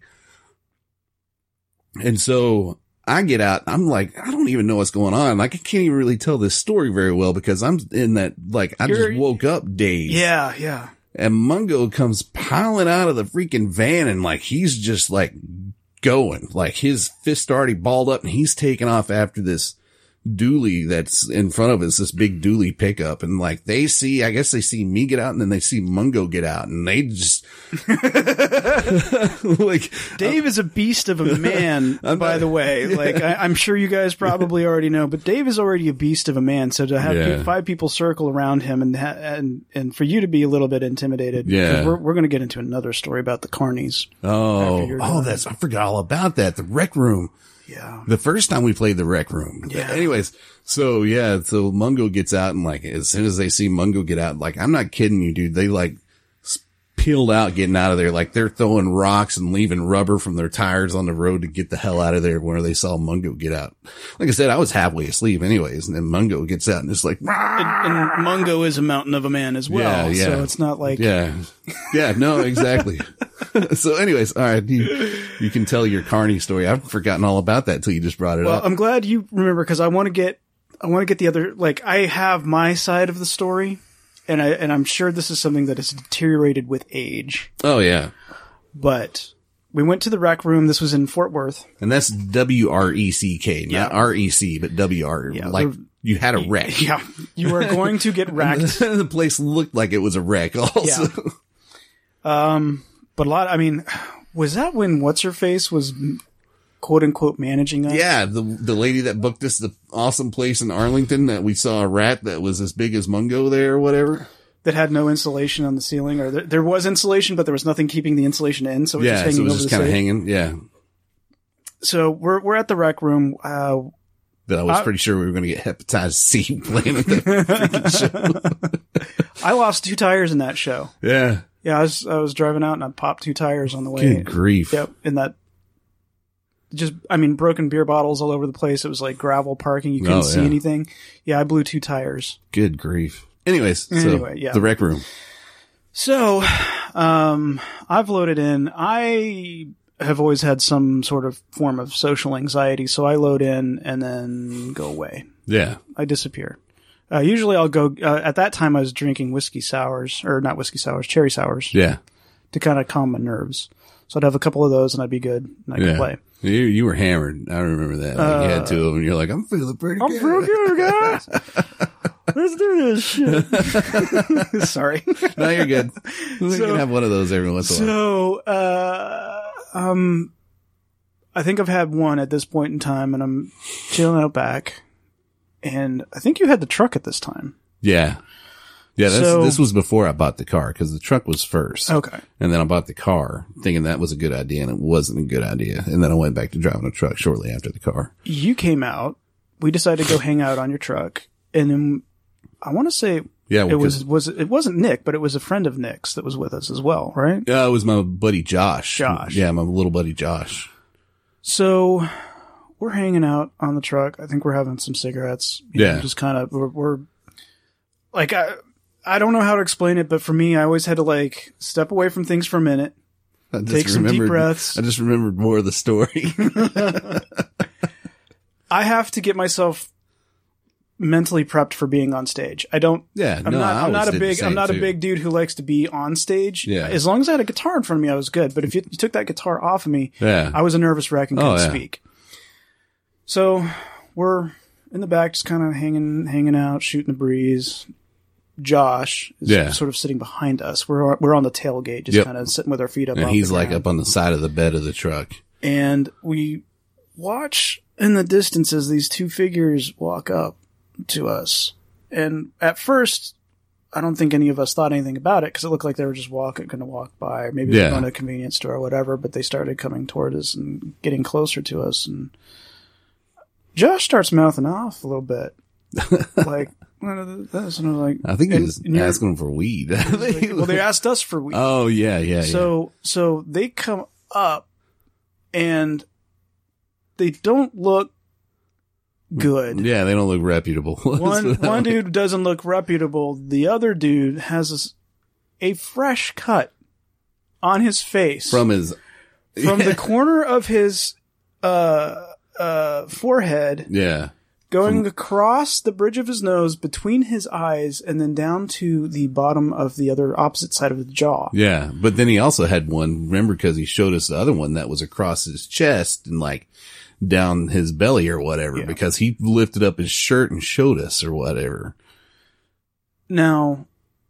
And so I get out. I'm like, I don't even know what's going on. Like, I can't even really tell this story very well because I'm in that, like, I just woke up daze. Yeah, yeah. And Mungo comes piling out of the freaking van, and like, he's just like going, like his fist already balled up, and he's taking off after this dually that's in front of us, this big dually pickup. And like, I guess they see me get out, and then they see Mungo get out, and they just like, Dave is a beast of a man, by the way. Like, I'm sure you guys probably already know, but Dave is already a beast of a man. So to have 5 people circle around him and for you to be a little bit intimidated, we're going to get into another story about the carnies. I forgot all about that. The rec room. Yeah. The first time we played the rec room. Yeah. Anyways, so Mungo gets out, and like, as soon as they see Mungo get out, like, I'm not kidding you, dude. They like peeled out getting out of there. Like, they're throwing rocks and leaving rubber from their tires on the road to get the hell out of there where they saw Mungo get out. Like I said, I was halfway asleep anyways. And then Mungo gets out, and it's like, and Mungo is a mountain of a man as well. Yeah. So it's not like, no, exactly. So anyways, all right. You can tell your Carney story. I've forgotten all about that till you just brought it up. I'm glad you remember, because I want to get the other, like, I have my side of the story, and I'm sure this is something that has deteriorated with age. Oh yeah. But we went to the rec room. This was in Fort Worth. And that's WRECK, not REC, but WR. Yeah, like, you had a wreck. Yeah. You are going to get wrecked. The place looked like it was a wreck also. Yeah. But was that when What's-Her-Face was quote unquote managing us? Yeah, the lady that booked us the awesome place in Arlington that we saw a rat that was as big as Mungo there or whatever. That had no insulation on the ceiling, or there was insulation, but there was nothing keeping the insulation in, so it was just hanging over the so it was just kind of hanging, yeah. So we're at the rec room. But I was pretty sure we were going to get hepatitis C playing at that freaking show. I lost 2 tires in that show. Yeah. Yeah, I was driving out, and I popped 2 tires on the way. Good grief. Yep. And that, broken beer bottles all over the place. It was like gravel parking. You couldn't see anything. Yeah, I blew 2 tires. Good grief. Anyways, the rec room. So, I've loaded in. I have always had some sort of form of social anxiety, so I load in and then go away. Yeah. I disappear. Usually I'll go, at that time I was drinking cherry sours. Yeah. To kind of calm my nerves. So I'd have a couple of those, and I'd be good, and I could play. You were hammered. I remember that. Like, you had 2 of them, and you're like, I'm feeling pretty good. I'm feeling good, guys. Let's do this shit. Sorry. No, you're good. We can have one of those every once in a while. So, I think I've had one at this point in time, and I'm chilling out back. And I think you had the truck at this time. Yeah. Yeah, this was before I bought the car, because the truck was first. Okay. And then I bought the car thinking that was a good idea, and it wasn't a good idea. And then I went back to driving a truck shortly after the car. You came out. We decided to go hang out on your truck. And then I want to say it wasn't Nick, but it was a friend of Nick's that was with us as well, right? Yeah, it was my buddy Josh. Josh. Yeah, my little buddy Josh. So we're hanging out on the truck. I think we're having some cigarettes. Just kind of, we're like, I don't know how to explain it, but for me, I always had to like step away from things for a minute, take some deep breaths. I just remembered more of the story. I have to get myself mentally prepped for being on stage. I don't. Yeah, I'm not a big dude who likes to be on stage. Yeah. As long as I had a guitar in front of me, I was good. But if you took that guitar off of me, I was a nervous wreck and couldn't speak. So we're in the back, just kind of hanging out, shooting the breeze. Josh is sort of sitting behind us. We're on the tailgate, just kind of sitting with our feet up. And he's like up on the side of the bed of the truck. And we watch in the distance as these 2 figures walk up to us. And at first, I don't think any of us thought anything about it because it looked like they were just going to walk by. Maybe they were going to a convenience store or whatever, but they started coming toward us and getting closer to us. And Josh starts mouthing off a little bit. Like, what is this? And I was like, I think he was asking for weed. Like, well, they asked us for weed. Oh, yeah. So they come up and they don't look good. Yeah, they don't look reputable. One dude doesn't look reputable. The other dude has a fresh cut on his face from the corner of his forehead. Yeah. Going across the bridge of his nose, between his eyes, and then down to the bottom of the other opposite side of the jaw. Yeah, but then he also had one, remember, because he showed us the other one that was across his chest and like down his belly or whatever, because he lifted up his shirt and showed us or whatever. Now,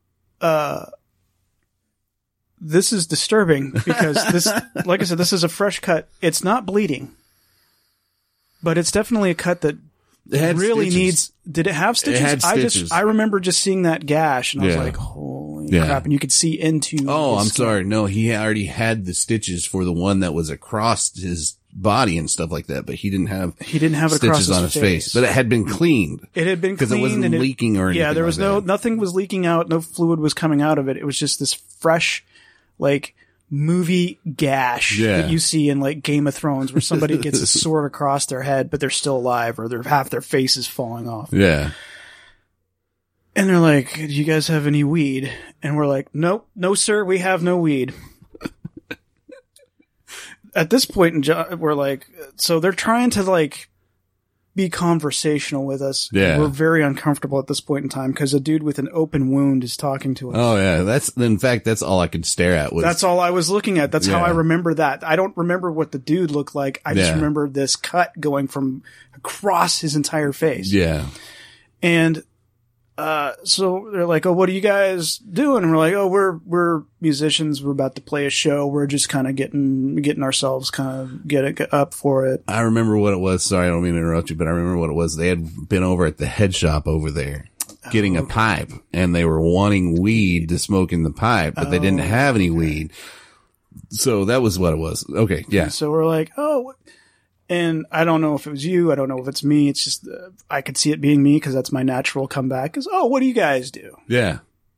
this is disturbing because this, like I said, this is a fresh cut. It's not bleeding, but it's definitely a cut that really needs. Did it have stitches? It had stitches. I remember just seeing that gash, and I was like, "Holy crap!" And you could see into. Oh, I'm sorry. No, he already had the stitches for the one that was across his body and stuff like that, but he didn't have stitches on his face. But it had been cleaned. It had been cleaned because it wasn't leaking or anything. Yeah, there was like nothing was leaking out. No fluid was coming out of it. It was just this fresh, like, movie gash that you see in like Game of Thrones where somebody gets a sword across their head, but they're still alive or half their face is falling off. Yeah. And they're like, do you guys have any weed? And we're like, nope, no, sir, we have no weed. At this point, we're like, so they're trying to like be conversational with us. Yeah. We're very uncomfortable at this point in time because a dude with an open wound is talking to us. Oh yeah. That's all I could stare at was. That's all I was looking at. That's how I remember that. I don't remember what the dude looked like. I just remember this cut going from across his entire face. Yeah. And, so they're like, oh, what are you guys doing? And we're like, oh, we're musicians. We're about to play a show. We're just kind of getting ourselves kind of get up for it. I remember what it was. Sorry, I don't mean to interrupt you, but I remember what it was. They had been over at the head shop over there getting a pipe and they were wanting weed to smoke in the pipe, but they didn't have any weed. So that was what it was. Okay. Yeah. So we're like, oh, and I don't know if it was you. I don't know if it's me. It's just, I could see it being me because that's my natural comeback is, oh, what do you guys do? Yeah.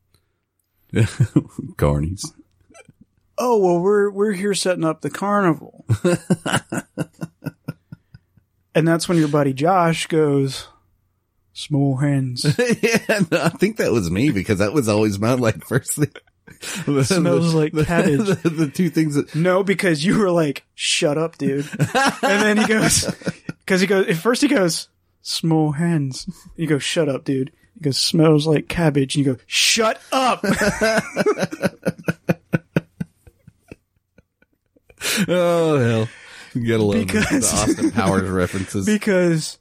Carnies. Oh, well, we're here setting up the carnival. And that's when your buddy Josh goes, small hands. Yeah, no, I think that was me because that was always my like first thing. Smells like cabbage. The two things that... No, because you were like, shut up, dude. And then he goes, at first he goes, small hands. You go, shut up, dude. He goes, smells like cabbage. And you go, shut up. Oh, hell. You gotta love the Austin Powers references. Because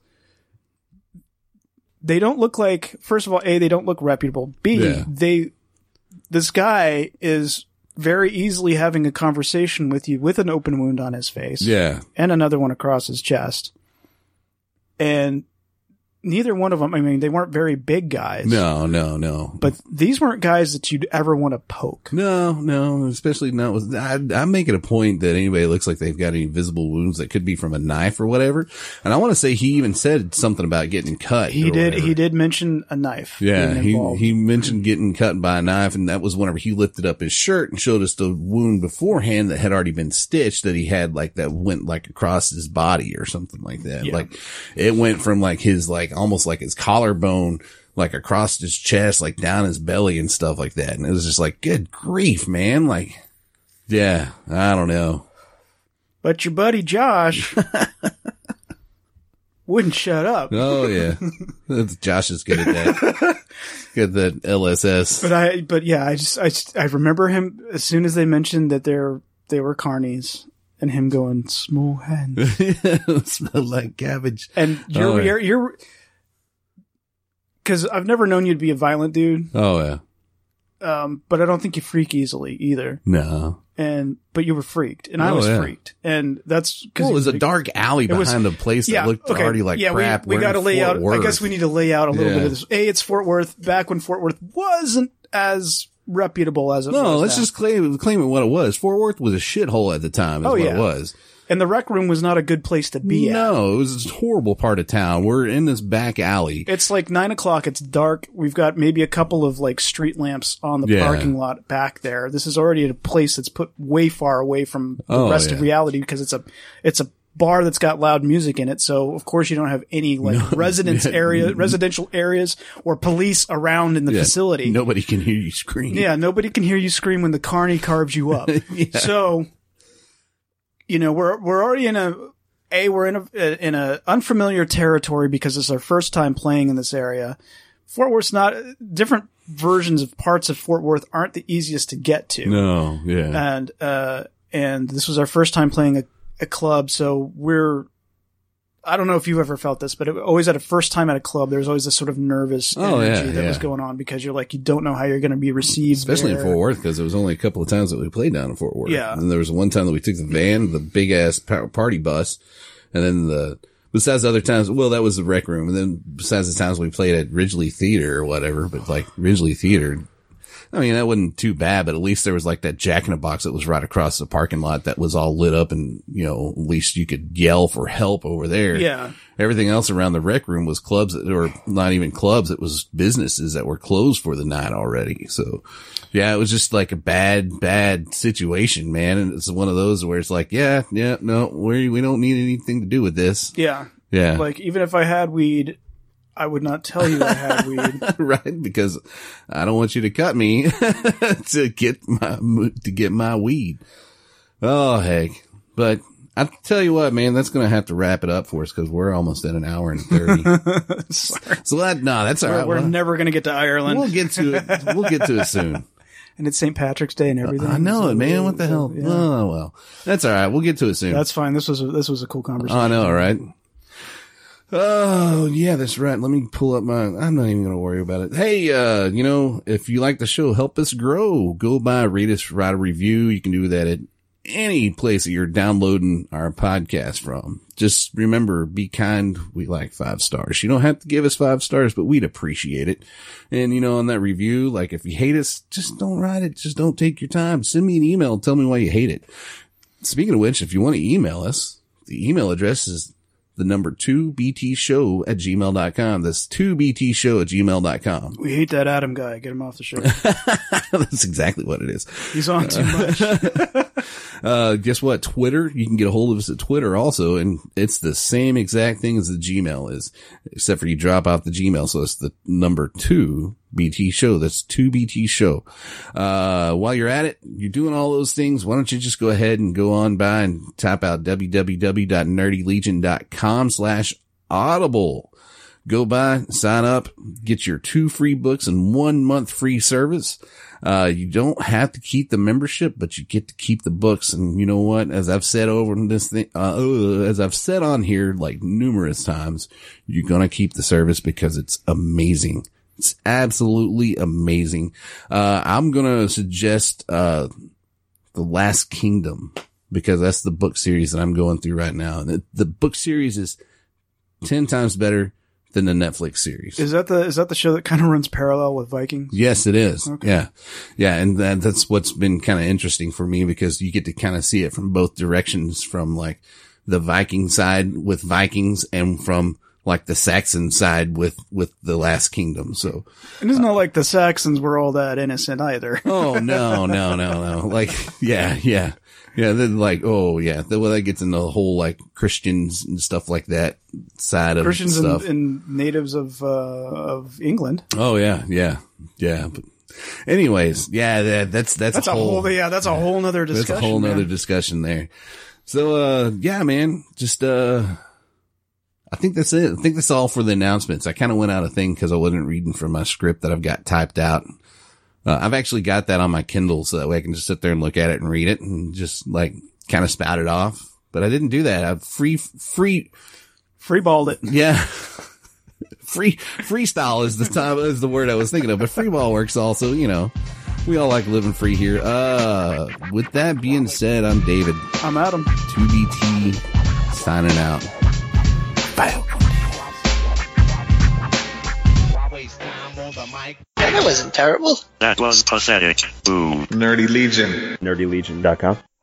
they don't look like, first of all, A, they don't look reputable. B, this guy is very easily having a conversation with you with an open wound on his face. Yeah. And another one across his chest. And neither one of them, I mean, they weren't very big guys. No. But these weren't guys that you'd ever want to poke. No, especially not with, I'm making a point that anybody looks like they've got any visible wounds that could be from a knife or whatever. And I want to say he even said something about getting cut. He did mention a knife. Yeah, he mentioned getting cut by a knife, and that was whenever he lifted up his shirt and showed us the wound beforehand that had already been stitched that he had like that went like across his body or something like that. Yeah. Like it went from like his like almost like his collarbone, like across his chest, like down his belly and stuff like that. And it was just like, good grief, man. Like, yeah, I don't know. But your buddy Josh wouldn't shut up. Oh yeah. Josh is good at that. Good at that LSS. I remember him as soon as they mentioned that they were carnies. And him going, small hands. Smell like cabbage. And you're, cause I've never known you to be a violent dude. Oh yeah. But I don't think you freak easily either. No. But you were freaked, and I was freaked, and that's because it was a dark alley behind a place that looked already like crap. We got to lay out. I guess we need to lay out a little bit of this. It's Fort Worth back when Fort Worth wasn't as reputable as it was. No, let's now. just claim it what it was. Fort Worth was a shithole at the time. Is what it was. And the rec room was not a good place to be at. No, it was a horrible part of town. We're in this back alley. It's like 9:00. It's dark. We've got maybe a couple of like street lamps on the parking lot back there. This is already a place that's put way far away from the rest of reality because it's a bar that's got loud music in it. So of course you don't have any like residential areas or police around in the facility. Nobody can hear you scream. Yeah, nobody can hear you scream when the carny carves you up. So, you know, we're already in a unfamiliar territory because it's our first time playing in this area. Fort Worth's not different versions of parts of Fort Worth aren't the easiest to get to. No, yeah. And this was our first time playing a club. So I don't know if you've ever felt this, but always at a first time at a club, there's always this sort of nervous energy that was going on because you're like, you don't know how you're going to be received. Especially there. in Fort Worth, because it was only a couple of times that we played down in Fort Worth. Yeah. And there was one time that we took the van, the big ass party bus, and then besides the other times, well, that was the rec room. And then besides the times we played at Ridgely Theater or whatever, but like Ridgely Theater, I mean, that wasn't too bad, but at least there was like that Jack in the Box that was right across the parking lot that was all lit up and, you know, at least you could yell for help over there. Yeah. Everything else around the rec room was clubs or not even clubs. It was businesses that were closed for the night already. So yeah, it was just like a bad situation, man. And it's one of those where it's like, no, we don't need anything to do with this. Yeah. Yeah. Like even if I had weed, I would not tell you I had weed. Right, because I don't want you to cut me to get my weed. Oh, heck. But I tell you what, man, that's going to have to wrap it up for us because we're almost at an hour and 30. Sorry. So that's all right. We're never going to get to Ireland. We'll get to it. We'll get to it soon. And it's St. Patrick's Day and everything. I know it, man. What the hell? Yeah. Oh, well, that's all right. We'll get to it soon. That's fine. This was a cool conversation. I know, right? Oh, yeah, that's right. Let me pull up I'm not even going to worry about it. Hey, you know, if you like the show, help us grow. Go by, rate us, write a review. You can do that at any place that you're downloading our podcast from. Just remember, be kind. We like 5 stars. You don't have to give us 5 stars, but we'd appreciate it. And, you know, on that review, like if you hate us, just don't write it. Just don't take your time. Send me an email and tell me why you hate it. Speaking of which, if you want to email us, the email address is the number 2btshow@gmail.com. That's 2btshow@gmail.com. We hate that Adam guy. Get him off the show. That's exactly what it is. He's on too much. Guess what? Twitter. You can get a hold of us at Twitter also, and it's the same exact thing as the Gmail is, except for you drop out the Gmail. So it's the number 2BT show. That's 2BT show. While you're at it, you're doing all those things. Why don't you just go ahead and go on by and type out www.nerdylegion.com/audible. Go by, sign up, get your 2 free books and 1 month free service. You don't have to keep the membership, but you get to keep the books. And you know what? As I've said over this thing, as I've said on here like numerous times, you're going to keep the service because it's amazing. It's absolutely amazing. I'm going to suggest, The Last Kingdom because that's the book series that I'm going through right now. And the book series is 10 times better than the Netflix series. Is that the show that kind of runs parallel with Vikings? Yes, it is. Okay. Yeah. Yeah. And that's what's been kind of interesting for me because you get to kind of see it from both directions, from like the Viking side with Vikings and from like the Saxon side with the Last Kingdom. So, and it's not like the Saxons were all that innocent either. Oh, no. Like, yeah. Then like, oh yeah. Well, that gets into the whole like Christians and stuff like that side of Christians stuff. and natives of England. Oh yeah. But anyways, yeah, that's a whole nother discussion. That's a whole nother discussion there. So, yeah, man, just, I think that's it. I think that's all for the announcements. I kind of went out of thing because I wasn't reading from my script that I've got typed out. I've actually got that on my Kindle so that way I can just sit there and look at it and read it and just like kind of spout it off. But I didn't do that. I freeballed it. Yeah. Freestyle is the word I was thinking of, but freeball works also, you know. We all like living free here. With that being said, I'm David. I'm Adam. 2BT signing out. Bye. That wasn't terrible. That was pathetic. Boo. Nerdy Legion. NerdyLegion.com.